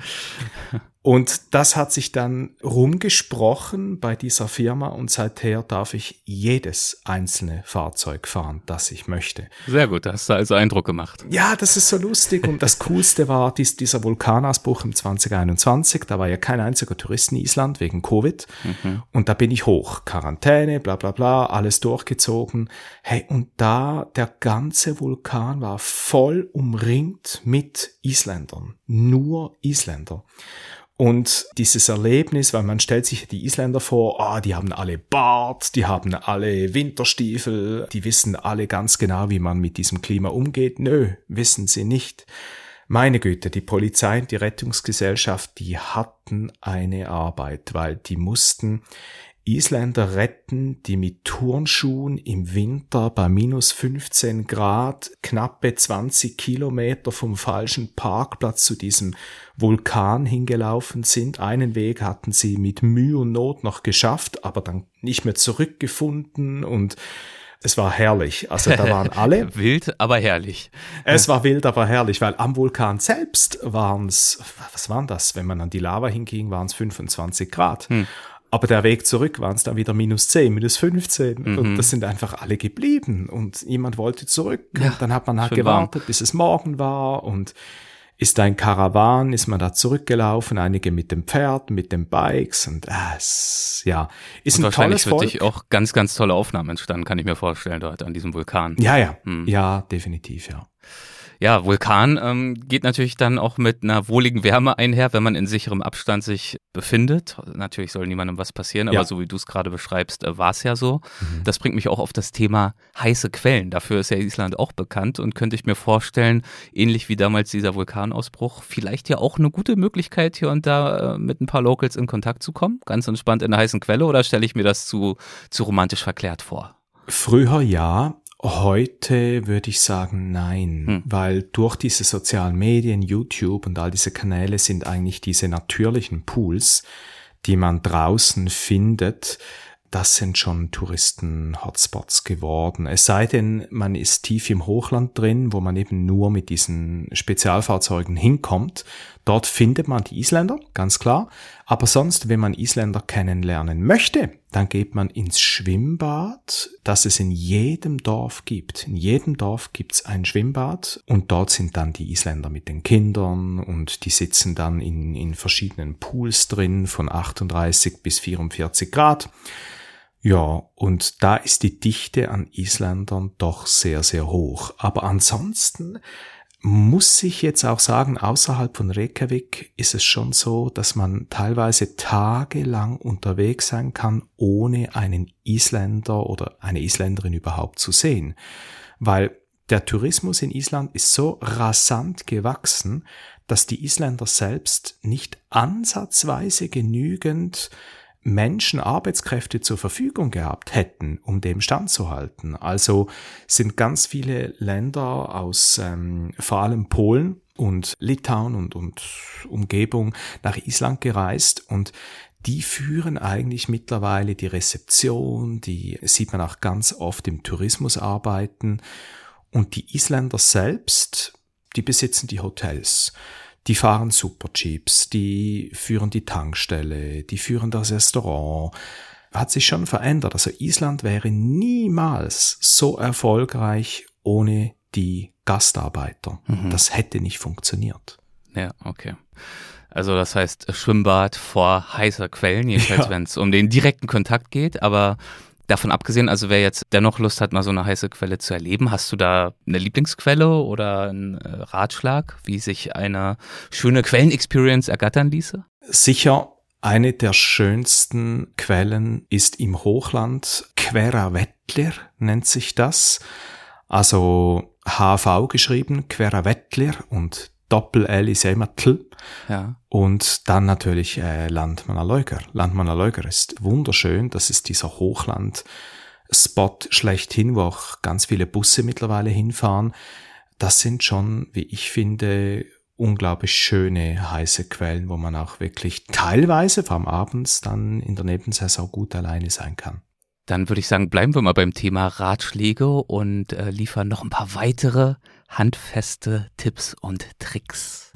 Und das hat sich dann rumgesprochen bei dieser Firma und seither darf ich jedes einzelne Fahrzeug fahren, das ich möchte. Sehr gut, da hast du also Eindruck gemacht. Ja, das ist so lustig und das Coolste war dies, dieser Vulkanausbruch im zwanzig einundzwanzig, da war ja kein einziger Tourist in Island wegen Covid mhm. und da bin ich hoch, Quarantäne, bla bla bla, alles durchgezogen. Hey, und da der ganze Vulkan war voll umringt mit Isländern, nur Isländer. Und dieses Erlebnis, weil man stellt sich die Isländer vor, ah, die haben alle Bart, die haben alle Winterstiefel, die wissen alle ganz genau, wie man mit diesem Klima umgeht. Nö, wissen sie nicht. Meine Güte, die Polizei und die Rettungsgesellschaft, die hatten eine Arbeit, weil die mussten Isländer retten, die mit Turnschuhen im Winter bei minus fünfzehn Grad knappe zwanzig Kilometer vom falschen Parkplatz zu diesem Vulkan hingelaufen sind. Einen Weg hatten sie mit Mühe und Not noch geschafft, aber dann nicht mehr zurückgefunden und es war herrlich. Also da waren alle. Wild, aber herrlich. Es war wild, aber herrlich, weil am Vulkan selbst waren es, was waren das? Wenn man an die Lava hinging, waren es fünfundzwanzig Grad. Hm. Aber der Weg zurück waren es dann wieder minus zehn, minus fünfzehn. Mhm. Und das sind einfach alle geblieben. Und jemand wollte zurück. Ja, und dann hat man halt gewartet, warm. bis es morgen war. Und ist ein Karawan, ist man da zurückgelaufen. Einige mit dem Pferd, mit den Bikes. Und äh, es, ja, ist und ein tolles Volk. Wahrscheinlich wirklich auch ganz, ganz tolle Aufnahmen entstanden, kann ich mir vorstellen, dort an diesem Vulkan. Ja, ja. Hm. Ja, definitiv, ja. Ja, Vulkan ähm, geht natürlich dann auch mit einer wohligen Wärme einher, wenn man in sicherem Abstand sich befindet. Natürlich soll niemandem was passieren, aber ja. so wie du es gerade beschreibst, äh, war es ja so. Mhm. Das bringt mich auch auf das Thema heiße Quellen. Dafür ist ja Island auch bekannt und könnte ich mir vorstellen, ähnlich wie damals dieser Vulkanausbruch, vielleicht ja auch eine gute Möglichkeit, hier und da äh, mit ein paar Locals in Kontakt zu kommen. Ganz entspannt in einer heißen Quelle, oder stelle ich mir das zu, zu romantisch verklärt vor? Früher ja. Heute würde ich sagen nein, hm. weil durch diese sozialen Medien, YouTube und all diese Kanäle sind eigentlich diese natürlichen Pools, die man draußen findet, das sind schon Touristen-Hotspots geworden. Es sei denn, man ist tief im Hochland drin, wo man eben nur mit diesen Spezialfahrzeugen hinkommt. Dort findet man die Isländer, ganz klar. Aber sonst, wenn man Isländer kennenlernen möchte, dann geht man ins Schwimmbad, das es in jedem Dorf gibt. In jedem Dorf gibt's ein Schwimmbad und dort sind dann die Isländer mit den Kindern und die sitzen dann in, in verschiedenen Pools drin von achtunddreißig bis vierundvierzig Grad. Ja, und da ist die Dichte an Isländern doch sehr, sehr hoch. Aber ansonsten muss ich jetzt auch sagen, außerhalb von Reykjavik ist es schon so, dass man teilweise tagelang unterwegs sein kann, ohne einen Isländer oder eine Isländerin überhaupt zu sehen. Weil der Tourismus in Island ist so rasant gewachsen, dass die Isländer selbst nicht ansatzweise genügend Menschen, Arbeitskräfte zur Verfügung gehabt hätten, um dem standzuhalten. Also sind ganz viele Länder aus ähm, vor allem Polen und Litauen und, und Umgebung nach Island gereist und die führen eigentlich mittlerweile die Rezeption, die sieht man auch ganz oft im Tourismus arbeiten und die Isländer selbst, die besitzen die Hotels. Die fahren Super-Jeeps, die führen die Tankstelle, die führen das Restaurant. Hat sich schon verändert. Also Island wäre niemals so erfolgreich ohne die Gastarbeiter. Mhm. Das hätte nicht funktioniert. Ja, okay. Also das heißt Schwimmbad vor heißer Quellen, jedenfalls ja. wenn es um den direkten Kontakt geht, aber davon abgesehen, also wer jetzt dennoch Lust hat, mal so eine heiße Quelle zu erleben, hast du da eine Lieblingsquelle oder einen Ratschlag, wie sich eine schöne Quellen-Experience ergattern ließe? Sicher, eine der schönsten Quellen ist im Hochland, Queravettler nennt sich das, also H V geschrieben, Queravettler und Doppel-L ist ja immer Tl. Ja. Und dann natürlich äh, Landmannalaugar. Landmannalaugar ist wunderschön. Das ist dieser Hochland-Spot schlechthin, wo auch ganz viele Busse mittlerweile hinfahren. Das sind schon, wie ich finde, unglaublich schöne heiße Quellen, wo man auch wirklich teilweise, vor allem abends, dann in der Nebensaison gut alleine sein kann. Dann würde ich sagen, bleiben wir mal beim Thema Ratschläge und äh, liefern noch ein paar weitere handfeste Tipps und Tricks.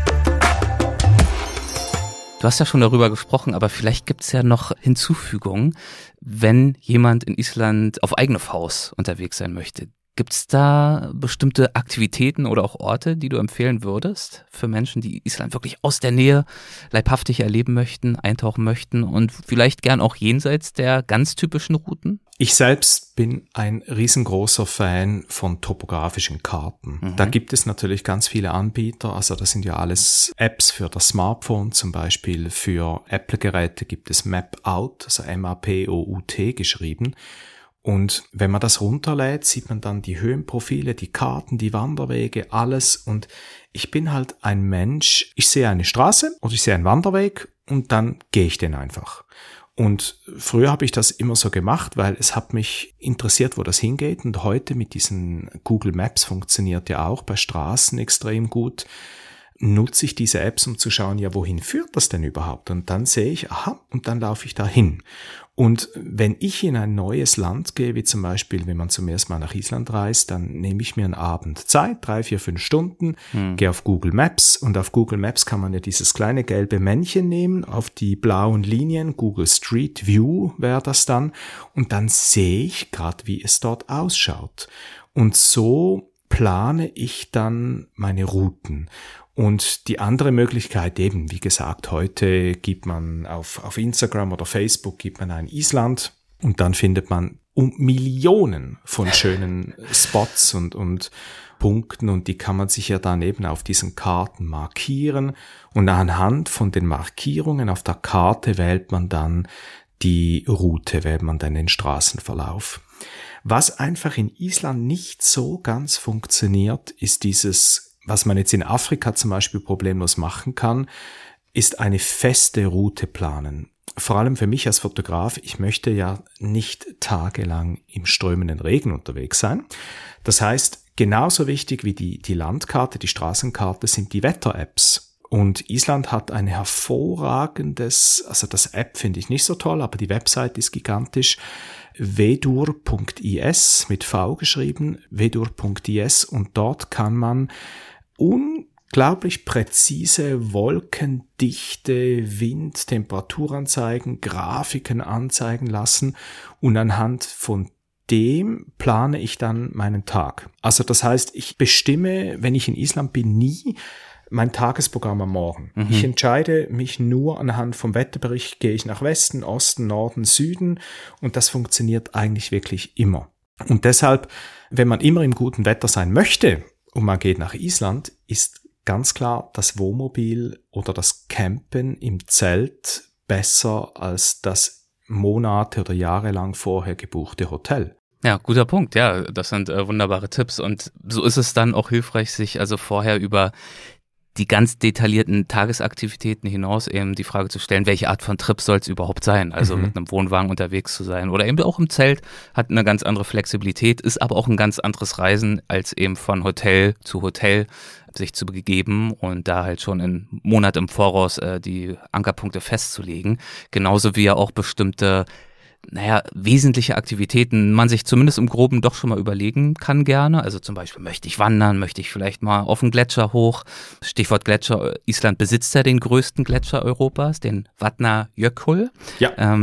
Du hast ja schon darüber gesprochen, aber vielleicht gibt es ja noch Hinzufügungen, wenn jemand in Island auf eigene Faust unterwegs sein möchte. Gibt es da bestimmte Aktivitäten oder auch Orte, die du empfehlen würdest für Menschen, die Island wirklich aus der Nähe leibhaftig erleben möchten, eintauchen möchten und vielleicht gern auch jenseits der ganz typischen Routen? Ich selbst bin ein riesengroßer Fan von topografischen Karten. Mhm. Da gibt es natürlich ganz viele Anbieter, also das sind ja alles Apps für das Smartphone, zum Beispiel für Apple-Geräte gibt es Mapout, also M A P O U T geschrieben. Und wenn man das runterlädt, sieht man dann die Höhenprofile, die Karten, die Wanderwege, alles. Und ich bin halt ein Mensch, ich sehe eine Straße oder ich sehe einen Wanderweg und dann gehe ich den einfach. Und früher habe ich das immer so gemacht, weil es hat mich interessiert, wo das hingeht. Und heute mit diesen Google Maps funktioniert ja auch bei Straßen extrem gut. Nutze ich diese Apps, um zu schauen, ja, wohin führt das denn überhaupt? Und dann sehe ich, aha, und dann laufe ich da hin. Und wenn ich in ein neues Land gehe, wie zum Beispiel, wenn man zum ersten Mal nach Island reist, dann nehme ich mir einen Abend Zeit, drei, vier, fünf Stunden, hm. gehe auf Google Maps und auf Google Maps kann man ja dieses kleine gelbe Männchen nehmen, auf die blauen Linien, Google Street View wäre das dann, und dann sehe ich gerade, wie es dort ausschaut. Und so plane ich dann meine Routen. Und die andere Möglichkeit eben, wie gesagt, heute gibt man auf, auf Instagram oder Facebook gibt man ein Island und dann findet man um Millionen von schönen Spots und, und Punkten und die kann man sich ja dann eben auf diesen Karten markieren und anhand von den Markierungen auf der Karte wählt man dann die Route, wählt man dann den Straßenverlauf. Was einfach in Island nicht so ganz funktioniert, ist dieses, was man jetzt in Afrika zum Beispiel problemlos machen kann, ist eine feste Route planen. Vor allem für mich als Fotograf, ich möchte ja nicht tagelang im strömenden Regen unterwegs sein. Das heißt, genauso wichtig wie die, die Landkarte, die Straßenkarte sind die Wetter-Apps. Und Island hat ein hervorragendes, also das App finde ich nicht so toll, aber die Website ist gigantisch, vedur punkt is mit V geschrieben, vedur punkt is und dort kann man unglaublich präzise Wolkendichte, Wind, Temperaturanzeigen, Grafiken anzeigen lassen und anhand von dem plane ich dann meinen Tag. Also das heißt, ich bestimme, wenn ich in Island bin, nie mein Tagesprogramm am Morgen. Mhm. Ich entscheide mich nur anhand vom Wetterbericht, gehe ich nach Westen, Osten, Norden, Süden und das funktioniert eigentlich wirklich immer. Und deshalb, wenn man immer im guten Wetter sein möchte und man geht nach Island, ist ganz klar das Wohnmobil oder das Campen im Zelt besser als das Monate oder Jahre lang vorher gebuchte Hotel. Ja, guter Punkt. Ja, das sind äh, wunderbare Tipps und so ist es dann auch hilfreich, sich also vorher über die ganz detaillierten Tagesaktivitäten hinaus eben die Frage zu stellen, welche Art von Trip soll es überhaupt sein? Also mhm. mit einem Wohnwagen unterwegs zu sein oder eben auch im Zelt, hat eine ganz andere Flexibilität, ist aber auch ein ganz anderes Reisen, als eben von Hotel zu Hotel sich zu begeben und da halt schon einen Monat im Voraus äh, die Ankerpunkte festzulegen. Genauso wie ja auch bestimmte naja, wesentliche Aktivitäten man sich zumindest im Groben doch schon mal überlegen kann gerne. Also zum Beispiel, möchte ich wandern, möchte ich vielleicht mal auf den Gletscher hoch. Stichwort Gletscher, Island besitzt ja den größten Gletscher Europas, den Vatnajökull. Ja. Ähm,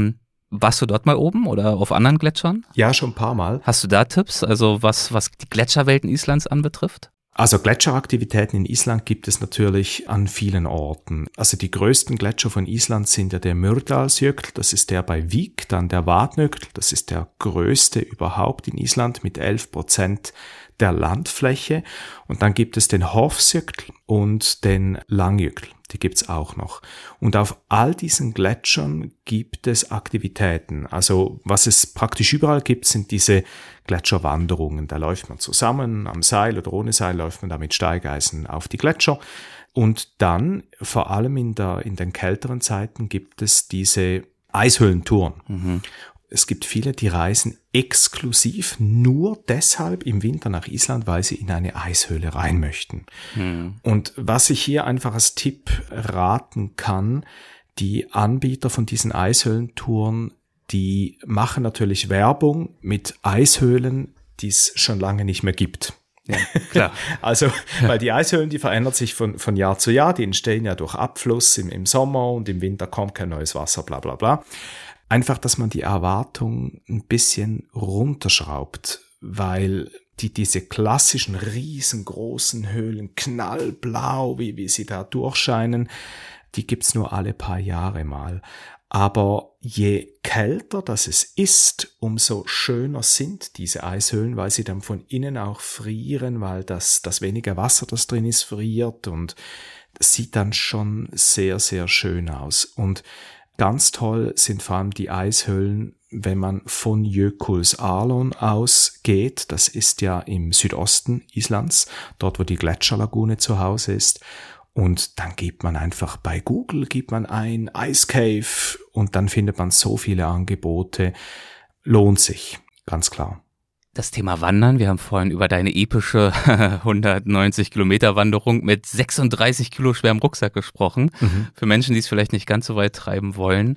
Warst du dort mal oben oder auf anderen Gletschern? Ja, schon ein paar Mal. Hast du da Tipps, also was, was die Gletscherwelten Islands anbetrifft? Also Gletscheraktivitäten in Island gibt es natürlich an vielen Orten. Also die größten Gletscher von Island sind ja der Myrdalsjökull, das ist der bei Vík, dann der Vatnajökull, das ist der größte überhaupt in Island mit elf Prozent der Landfläche. Und dann gibt es den Hofsjökull und den Langjökull, die gibt's auch noch. Und auf all diesen Gletschern gibt es Aktivitäten. Also was es praktisch überall gibt, sind diese Gletscherwanderungen. Da läuft man zusammen am Seil oder ohne Seil, läuft man da mit Steigeisen auf die Gletscher. Und dann, vor allem in der, in den kälteren Zeiten, gibt es diese Eishöhlentouren. Mhm. Es gibt viele, die reisen exklusiv nur deshalb im Winter nach Island, weil sie in eine Eishöhle rein möchten. Mhm. Und was ich hier einfach als Tipp raten kann, die Anbieter von diesen Eishöhlentouren, die machen natürlich Werbung mit Eishöhlen, die es schon lange nicht mehr gibt. Ja, klar. Also, weil die Eishöhlen, die verändern sich von, von Jahr zu Jahr, die entstehen ja durch Abfluss im, im Sommer und im Winter kommt kein neues Wasser, bla bla bla. Einfach, dass man die Erwartung ein bisschen runterschraubt, weil die diese klassischen riesengroßen Höhlen, knallblau, wie, wie sie da durchscheinen, die gibt's nur alle paar Jahre mal. Aber je kälter das es ist, umso schöner sind diese Eishöhlen, weil sie dann von innen auch frieren, weil das, das weniger Wasser, das drin ist, friert und das sieht dann schon sehr, sehr schön aus. Und ganz toll sind vor allem die Eishöhlen, wenn man von Jökulsárlón ausgeht. Das ist ja im Südosten Islands, dort wo die Gletscherlagune zu Hause ist. Und dann gibt man einfach bei Google, gibt man ein Ice Cave und dann findet man so viele Angebote. Lohnt sich, ganz klar. Das Thema Wandern, wir haben vorhin über deine epische hundertneunzig Kilometer Wanderung mit sechsunddreißig Kilo schwerem Rucksack gesprochen. Mhm. Für Menschen, die es vielleicht nicht ganz so weit treiben wollen.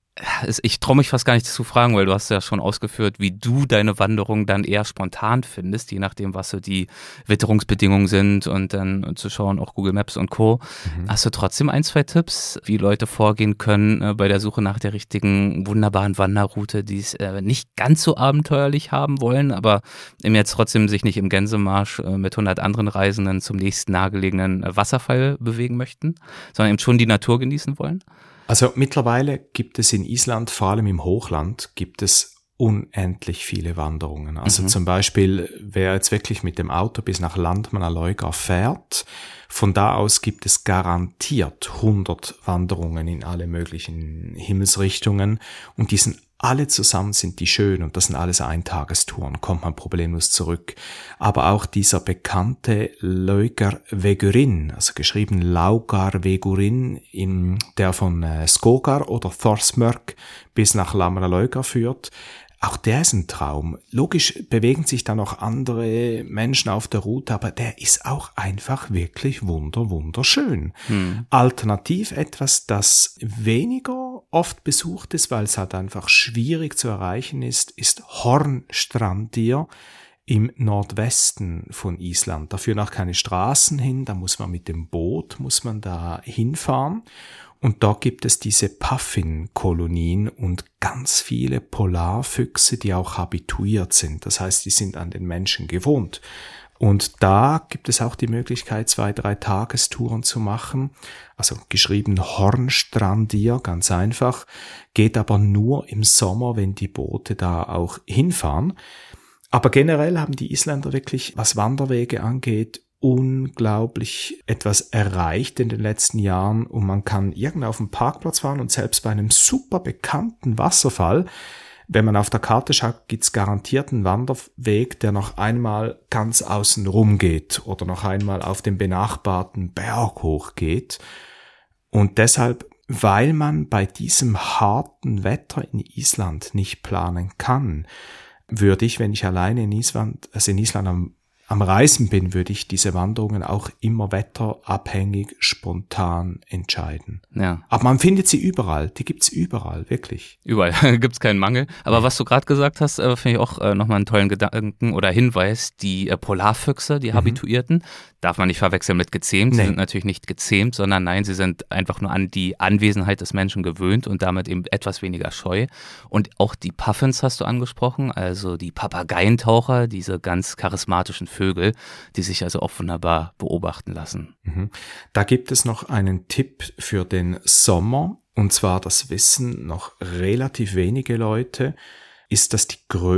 Ich traue mich fast gar nicht zu fragen, weil du hast ja schon ausgeführt, wie du deine Wanderung dann eher spontan findest, je nachdem, was so die Witterungsbedingungen sind und dann zu schauen, auch Google Maps und Co. Mhm. Hast du trotzdem ein, zwei Tipps, wie Leute vorgehen können äh, bei der Suche nach der richtigen, wunderbaren Wanderroute, die es äh, nicht ganz so abenteuerlich haben wollen, aber eben jetzt trotzdem sich nicht im Gänsemarsch äh, mit hundert anderen Reisenden zum nächsten nahegelegenen äh, Wasserfall bewegen möchten, sondern eben schon die Natur genießen wollen? Also mittlerweile gibt es in Island, vor allem im Hochland, gibt es unendlich viele Wanderungen. Also mhm. zum Beispiel, wer jetzt wirklich mit dem Auto bis nach Landmannalaugar fährt, von da aus gibt es garantiert hundert Wanderungen in alle möglichen Himmelsrichtungen und die sind alle zusammen sind die schön und das sind alles Eintagestouren, kommt man problemlos zurück. Aber auch dieser bekannte Laugarvegurinn, also geschrieben Laugarvegurinn, in der von äh, Skógar oder Þórsmörk bis nach Landmannalaugar führt, auch der ist ein Traum. Logisch bewegen sich da noch andere Menschen auf der Route, aber der ist auch einfach wirklich wunder, wunderschön. Hm. Alternativ etwas, das weniger oft besucht ist, weil es halt einfach schwierig zu erreichen ist, ist Hornstrandir im Nordwesten von Island. Da führen auch keine Straßen hin, da muss man mit dem Boot, muss man da hinfahren. Und da gibt es diese Puffin-Kolonien und ganz viele Polarfüchse, die auch habituiert sind. Das heißt, die sind an den Menschen gewohnt. Und da gibt es auch die Möglichkeit, zwei, drei Tagestouren zu machen. Also geschrieben Hornstrandir, ganz einfach. Geht aber nur im Sommer, wenn die Boote da auch hinfahren. Aber generell haben die Isländer wirklich, was Wanderwege angeht, unglaublich etwas erreicht in den letzten Jahren und man kann irgendwo auf dem Parkplatz fahren und selbst bei einem super bekannten Wasserfall, wenn man auf der Karte schaut, gibt's garantiert einen Wanderweg, der noch einmal ganz außen rum geht oder noch einmal auf den benachbarten Berg hochgeht. Und deshalb, weil man bei diesem harten Wetter in Island nicht planen kann, würde ich, wenn ich alleine in Island, also in Island am Am Reisen bin, würde ich diese Wanderungen auch immer wetterabhängig, spontan entscheiden. Ja. Aber man findet sie überall, die gibt's überall, wirklich. Überall gibt's keinen Mangel. Aber ja. Was du gerade gesagt hast, äh, finde ich auch äh, nochmal einen tollen Gedanken oder Hinweis, die äh, Polarfüchse, die mhm. Habituierten, Darf man nicht verwechseln mit gezähmt. Sie Nee. sind natürlich nicht gezähmt, sondern nein, sie sind einfach nur an die Anwesenheit des Menschen gewöhnt und damit eben etwas weniger scheu. Und auch die Puffins hast du angesprochen, also die Papageientaucher, diese ganz charismatischen Vögel, die sich also auch wunderbar beobachten lassen. Mhm. Da gibt es noch einen Tipp für den Sommer, und zwar, das wissen noch relativ wenige Leute, ist, dass die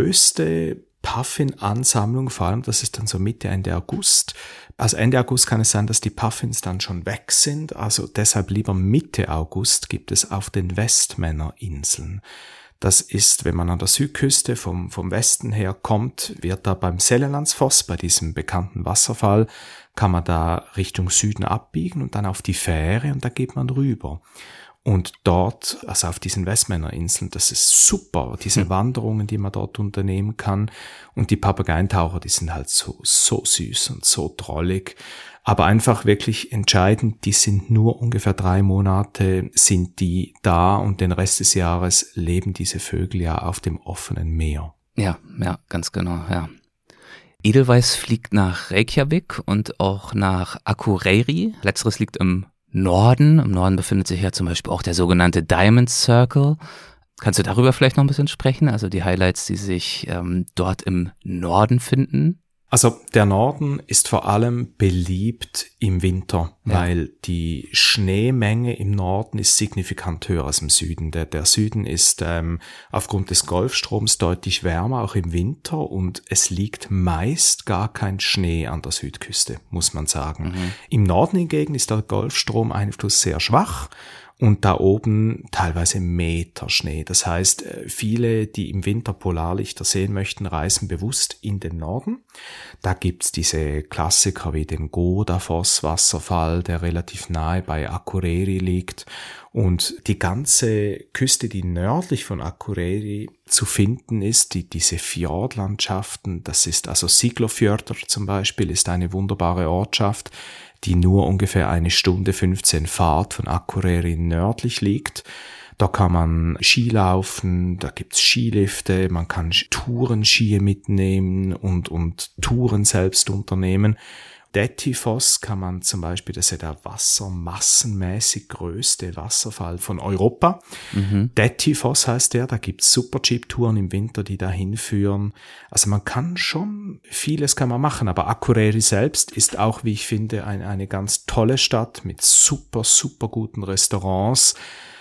größte Puffin-Ansammlung, vor allem das ist dann so Mitte, Ende August. Also Ende August kann es sein, dass die Puffins dann schon weg sind. Also deshalb lieber Mitte August gibt es auf den Westmännerinseln. Das ist, wenn man an der Südküste vom, vom Westen her kommt, wird da beim Sellelandsfoss, bei diesem bekannten Wasserfall, kann man da Richtung Süden abbiegen und dann auf die Fähre und da geht man rüber. Und dort, also auf diesen Westmännerinseln, das ist super, diese Wanderungen, die man dort unternehmen kann. Und die Papageientaucher, die sind halt so, so süß und so drollig. Aber einfach wirklich entscheidend, die sind nur ungefähr drei Monate, sind die da und den Rest des Jahres leben diese Vögel ja auf dem offenen Meer. Ja, ja, ganz genau, ja. Edelweiss fliegt nach Reykjavik und auch nach Akureyri. Letzteres liegt im Norden. Im Norden befindet sich ja zum Beispiel auch der sogenannte Diamond Circle. Kannst du darüber vielleicht noch ein bisschen sprechen? Also die Highlights, die sich ähm, dort im Norden finden? Also der Norden ist vor allem beliebt im Winter, ja. Weil die Schneemenge im Norden ist signifikant höher als im Süden. Der, der Süden ist ähm, aufgrund des Golfstroms deutlich wärmer, auch im Winter, und es liegt meist gar kein Schnee an der Südküste, muss man sagen. Mhm. Im Norden hingegen ist der Golfstromeinfluss sehr schwach. Und da oben teilweise Meter Schnee. Das heißt, viele, die im Winter Polarlichter sehen möchten, reisen bewusst in den Norden. Da gibt's diese Klassiker wie den Godafoss-Wasserfall, der relativ nahe bei Akureyri liegt. Und die ganze Küste, die nördlich von Akureyri zu finden ist, die, diese Fjordlandschaften, das ist also Siglofjörður zum Beispiel, ist eine wunderbare Ortschaft, die nur ungefähr eine Stunde fünfzehn Fahrt von Akureyri nördlich liegt. Da kann man Ski laufen, da gibt's Skilifte, man kann Tourenskier mitnehmen und, und Touren selbst unternehmen. Dettifoss kann man zum Beispiel, das ist ja der wassermassenmäßig größte Wasserfall von Europa. Mhm. Dettifoss heißt der, da gibt's Super-Jeep-Touren im Winter, die da hinführen. Also man kann schon, vieles kann man machen, aber Akureyri selbst ist auch, wie ich finde, eine, eine ganz tolle Stadt mit super, super guten Restaurants.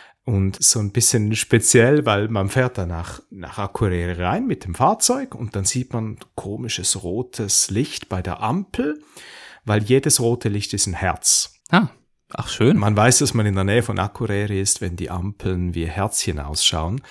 Und so ein bisschen speziell, weil man fährt dann nach, nach Akureyri rein mit dem Fahrzeug und dann sieht man komisches rotes Licht bei der Ampel, weil jedes rote Licht ist ein Herz. Ah, ach schön. Man weiß, dass man in der Nähe von Akureyri ist, wenn die Ampeln wie Herzchen ausschauen.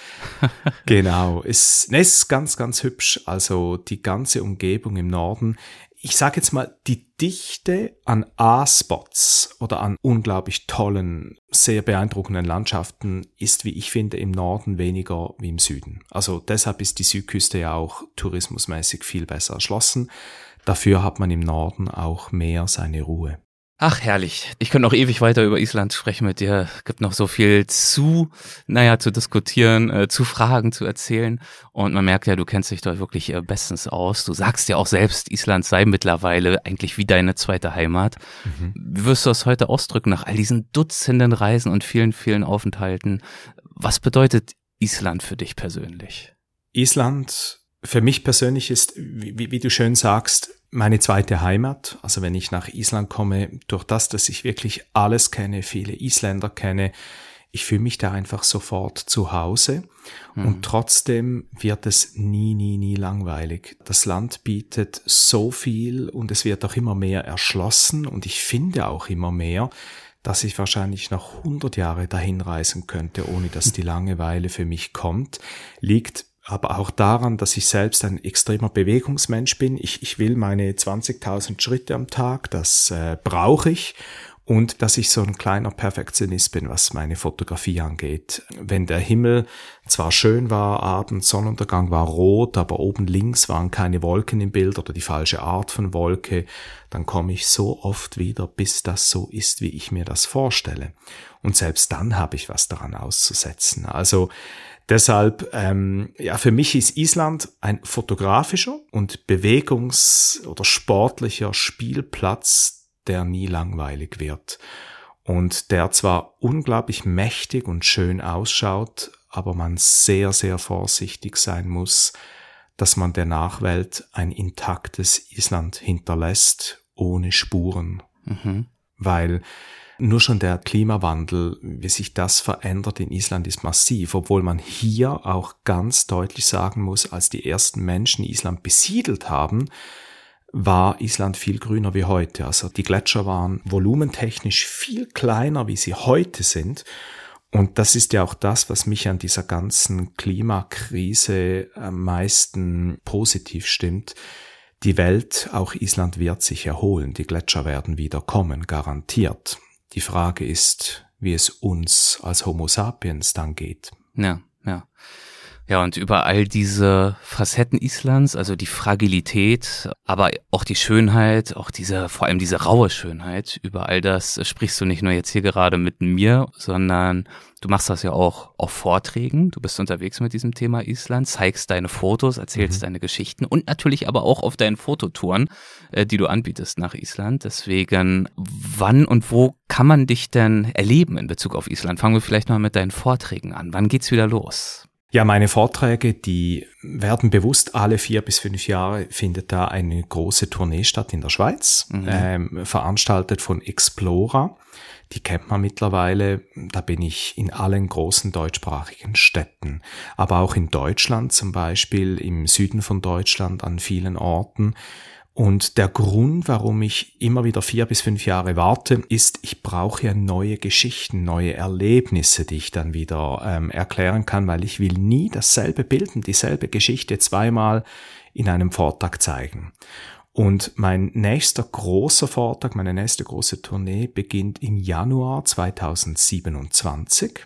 Genau, ist, ne, ist ganz, ganz hübsch. Also die ganze Umgebung im Norden. Ich sage jetzt mal, die Dichte an A-Spots oder an unglaublich tollen, sehr beeindruckenden Landschaften ist, wie ich finde, im Norden weniger wie im Süden. Also deshalb ist die Südküste ja auch tourismusmäßig viel besser erschlossen. Dafür hat man im Norden auch mehr seine Ruhe. Ach, herrlich. Ich könnte noch ewig weiter über Island sprechen mit dir. Es gibt noch so viel zu, naja, zu diskutieren, äh, zu Fragen, zu erzählen. Und man merkt ja, du kennst dich dort wirklich äh, bestens aus. Du sagst ja auch selbst, Island sei mittlerweile eigentlich wie deine zweite Heimat. Mhm. Wie wirst du das heute ausdrücken nach all diesen Dutzenden Reisen und vielen, vielen Aufenthalten? Was bedeutet Island für dich persönlich? Island für mich persönlich ist, wie, wie du schön sagst, meine zweite Heimat. Also wenn ich nach Island komme, durch das, dass ich wirklich alles kenne, viele Isländer kenne, ich fühle mich da einfach sofort zu Hause. Mhm. Und trotzdem wird es nie, nie, nie langweilig. Das Land bietet so viel und es wird auch immer mehr erschlossen und ich finde auch immer mehr, dass ich wahrscheinlich noch hundert Jahre dahin reisen könnte, ohne dass die Langeweile für mich kommt, liegt aber auch daran, dass ich selbst ein extremer Bewegungsmensch bin. Ich, ich will meine zwanzigtausend Schritte am Tag, das äh, brauche ich. Und dass ich so ein kleiner Perfektionist bin, was meine Fotografie angeht. Wenn der Himmel zwar schön war, abends, Sonnenuntergang war rot, aber oben links waren keine Wolken im Bild oder die falsche Art von Wolke, dann komme ich so oft wieder, bis das so ist, wie ich mir das vorstelle. Und selbst dann habe ich was daran auszusetzen. Also deshalb, ähm, ja, für mich ist Island ein fotografischer und bewegungs- oder sportlicher Spielplatz, der nie langweilig wird und der zwar unglaublich mächtig und schön ausschaut, aber man sehr, sehr vorsichtig sein muss, dass man der Nachwelt ein intaktes Island hinterlässt, ohne Spuren. Mhm. Weil nur schon der Klimawandel, wie sich das verändert in Island, ist massiv, obwohl man hier auch ganz deutlich sagen muss, als die ersten Menschen Island besiedelt haben, war Island viel grüner wie heute. Also die Gletscher waren volumentechnisch viel kleiner, wie sie heute sind. Und das ist ja auch das, was mich an dieser ganzen Klimakrise am meisten positiv stimmt. Die Welt, auch Island, wird sich erholen. Die Gletscher werden wieder kommen, garantiert. Die Frage ist, wie es uns als Homo sapiens dann geht. Ja, ja. Ja, und über all diese Facetten Islands, also die Fragilität, aber auch die Schönheit, auch diese, vor allem diese raue Schönheit, über all das sprichst du nicht nur jetzt hier gerade mit mir, sondern du machst das ja auch auf Vorträgen. Du bist unterwegs mit diesem Thema Island, zeigst deine Fotos, erzählst mhm. deine Geschichten und natürlich aber auch auf deinen Fototouren, äh, die du anbietest nach Island. Deswegen, wann und wo kann man dich denn erleben in Bezug auf Island? Fangen wir vielleicht mal mit deinen Vorträgen an. Wann geht's wieder los? Ja, meine Vorträge, die werden bewusst alle vier bis fünf Jahre, findet da eine große Tournee statt in der Schweiz, mhm. ähm, veranstaltet von Explora. Die kennt man mittlerweile. Da bin ich in allen großen deutschsprachigen Städten, aber auch in Deutschland, zum Beispiel im Süden von Deutschland an vielen Orten. Und der Grund, warum ich immer wieder vier bis fünf Jahre warte, ist, ich brauche ja neue Geschichten, neue Erlebnisse, die ich dann wieder ähm, erklären kann, weil ich will nie dasselbe Bild und dieselbe Geschichte zweimal in einem Vortrag zeigen. Und mein nächster großer Vortrag, meine nächste große Tournee beginnt im Januar zweitausendsiebenundzwanzig.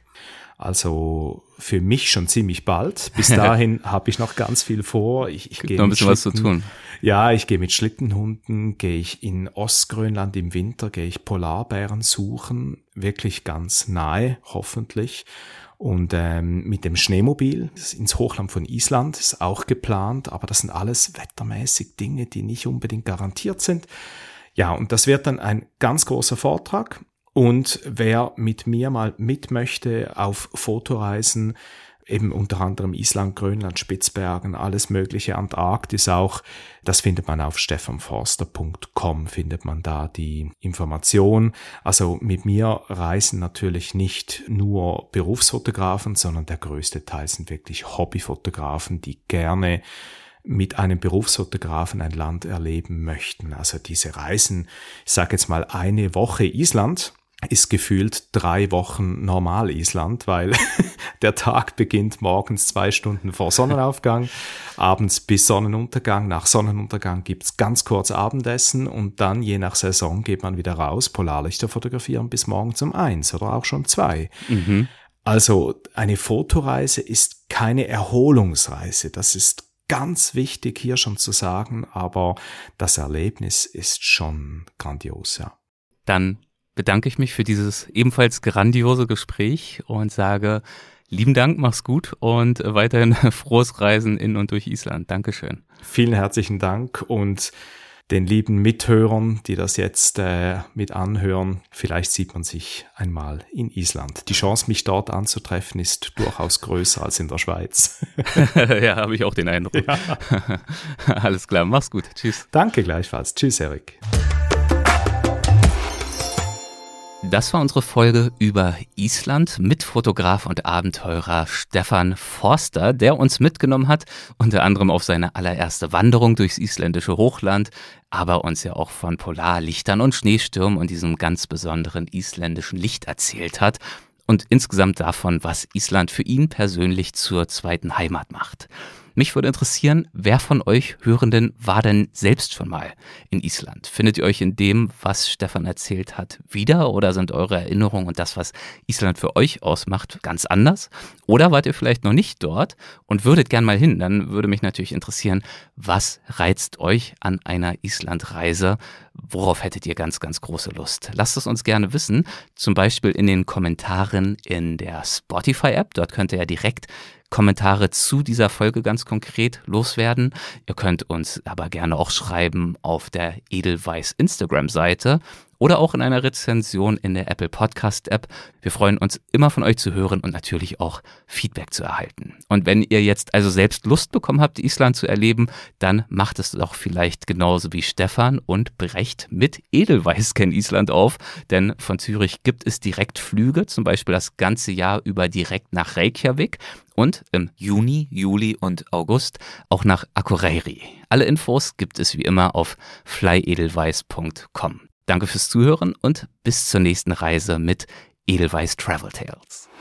Also für mich schon ziemlich bald. Bis dahin habe ich noch ganz viel vor. Ich, ich gehe noch ein bisschen was zu tun. Ja, ich gehe mit Schlittenhunden, gehe ich in Ostgrönland im Winter, gehe ich Polarbären suchen, wirklich ganz nahe, hoffentlich. Und ähm, mit dem Schneemobil ins Hochland von Island ist auch geplant, aber das sind alles wettermäßig Dinge, die nicht unbedingt garantiert sind. Ja, und das wird dann ein ganz großer Vortrag. Und wer mit mir mal mit möchte auf Fotoreisen, eben unter anderem Island, Grönland, Spitzbergen, alles mögliche, Antarktis auch, das findet man auf stefan forster punkt com, findet man da die Information. Also mit mir reisen natürlich nicht nur Berufsfotografen, sondern der größte Teil sind wirklich Hobbyfotografen, die gerne mit einem Berufsfotografen ein Land erleben möchten. Also diese Reisen, ich sage jetzt mal eine Woche Island, ist gefühlt drei Wochen normal Island, weil der Tag beginnt morgens zwei Stunden vor Sonnenaufgang, abends bis Sonnenuntergang. Nach Sonnenuntergang gibt's ganz kurz Abendessen und dann, je nach Saison, geht man wieder raus, Polarlichter fotografieren bis morgens um eins oder auch schon zwei. Mhm. Also eine Fotoreise ist keine Erholungsreise. Das ist ganz wichtig hier schon zu sagen, aber das Erlebnis ist schon grandios, ja. Dann bedanke ich mich für dieses ebenfalls grandiose Gespräch und sage lieben Dank, mach's gut und weiterhin frohes Reisen in und durch Island. Dankeschön. Vielen herzlichen Dank und den lieben Mithörern, die das jetzt äh, mit anhören, vielleicht sieht man sich einmal in Island. Die Chance, mich dort anzutreffen, ist durchaus größer als in der Schweiz. Ja, habe ich auch den Eindruck. Ja. Alles klar, mach's gut. Tschüss. Danke gleichfalls. Tschüss, Erik. Das war unsere Folge über Island mit Fotograf und Abenteurer Stefan Forster, der uns mitgenommen hat, unter anderem auf seine allererste Wanderung durchs isländische Hochland, aber uns ja auch von Polarlichtern und Schneestürmen und diesem ganz besonderen isländischen Licht erzählt hat und insgesamt davon, was Island für ihn persönlich zur zweiten Heimat macht. Mich würde interessieren, wer von euch Hörenden war denn selbst schon mal in Island? Findet ihr euch in dem, was Stefan erzählt hat, wieder oder sind eure Erinnerungen und das, was Island für euch ausmacht, ganz anders? Oder wart ihr vielleicht noch nicht dort und würdet gern mal hin? Dann würde mich natürlich interessieren, was reizt euch an einer Islandreise? Worauf hättet ihr ganz, ganz große Lust? Lasst es uns gerne wissen, zum Beispiel in den Kommentaren in der Spotify-App. Dort könnt ihr ja direkt Kommentare zu dieser Folge ganz konkret loswerden. Ihr könnt uns aber gerne auch schreiben auf der Edelweiss Instagram-Seite oder auch in einer Rezension in der Apple Podcast App. Wir freuen uns immer von euch zu hören und natürlich auch Feedback zu erhalten. Und wenn ihr jetzt also selbst Lust bekommen habt, Island zu erleben, dann macht es doch vielleicht genauso wie Stefan und brecht mit Edelweiss-Scan Island auf, denn von Zürich gibt es direkt Flüge, zum Beispiel das ganze Jahr über direkt nach Reykjavik und im Juni, Juli und August auch nach Akureyri. Alle Infos gibt es wie immer auf flyedelweiss punkt com. Danke fürs Zuhören und bis zur nächsten Reise mit Edelweiss Travel Tales.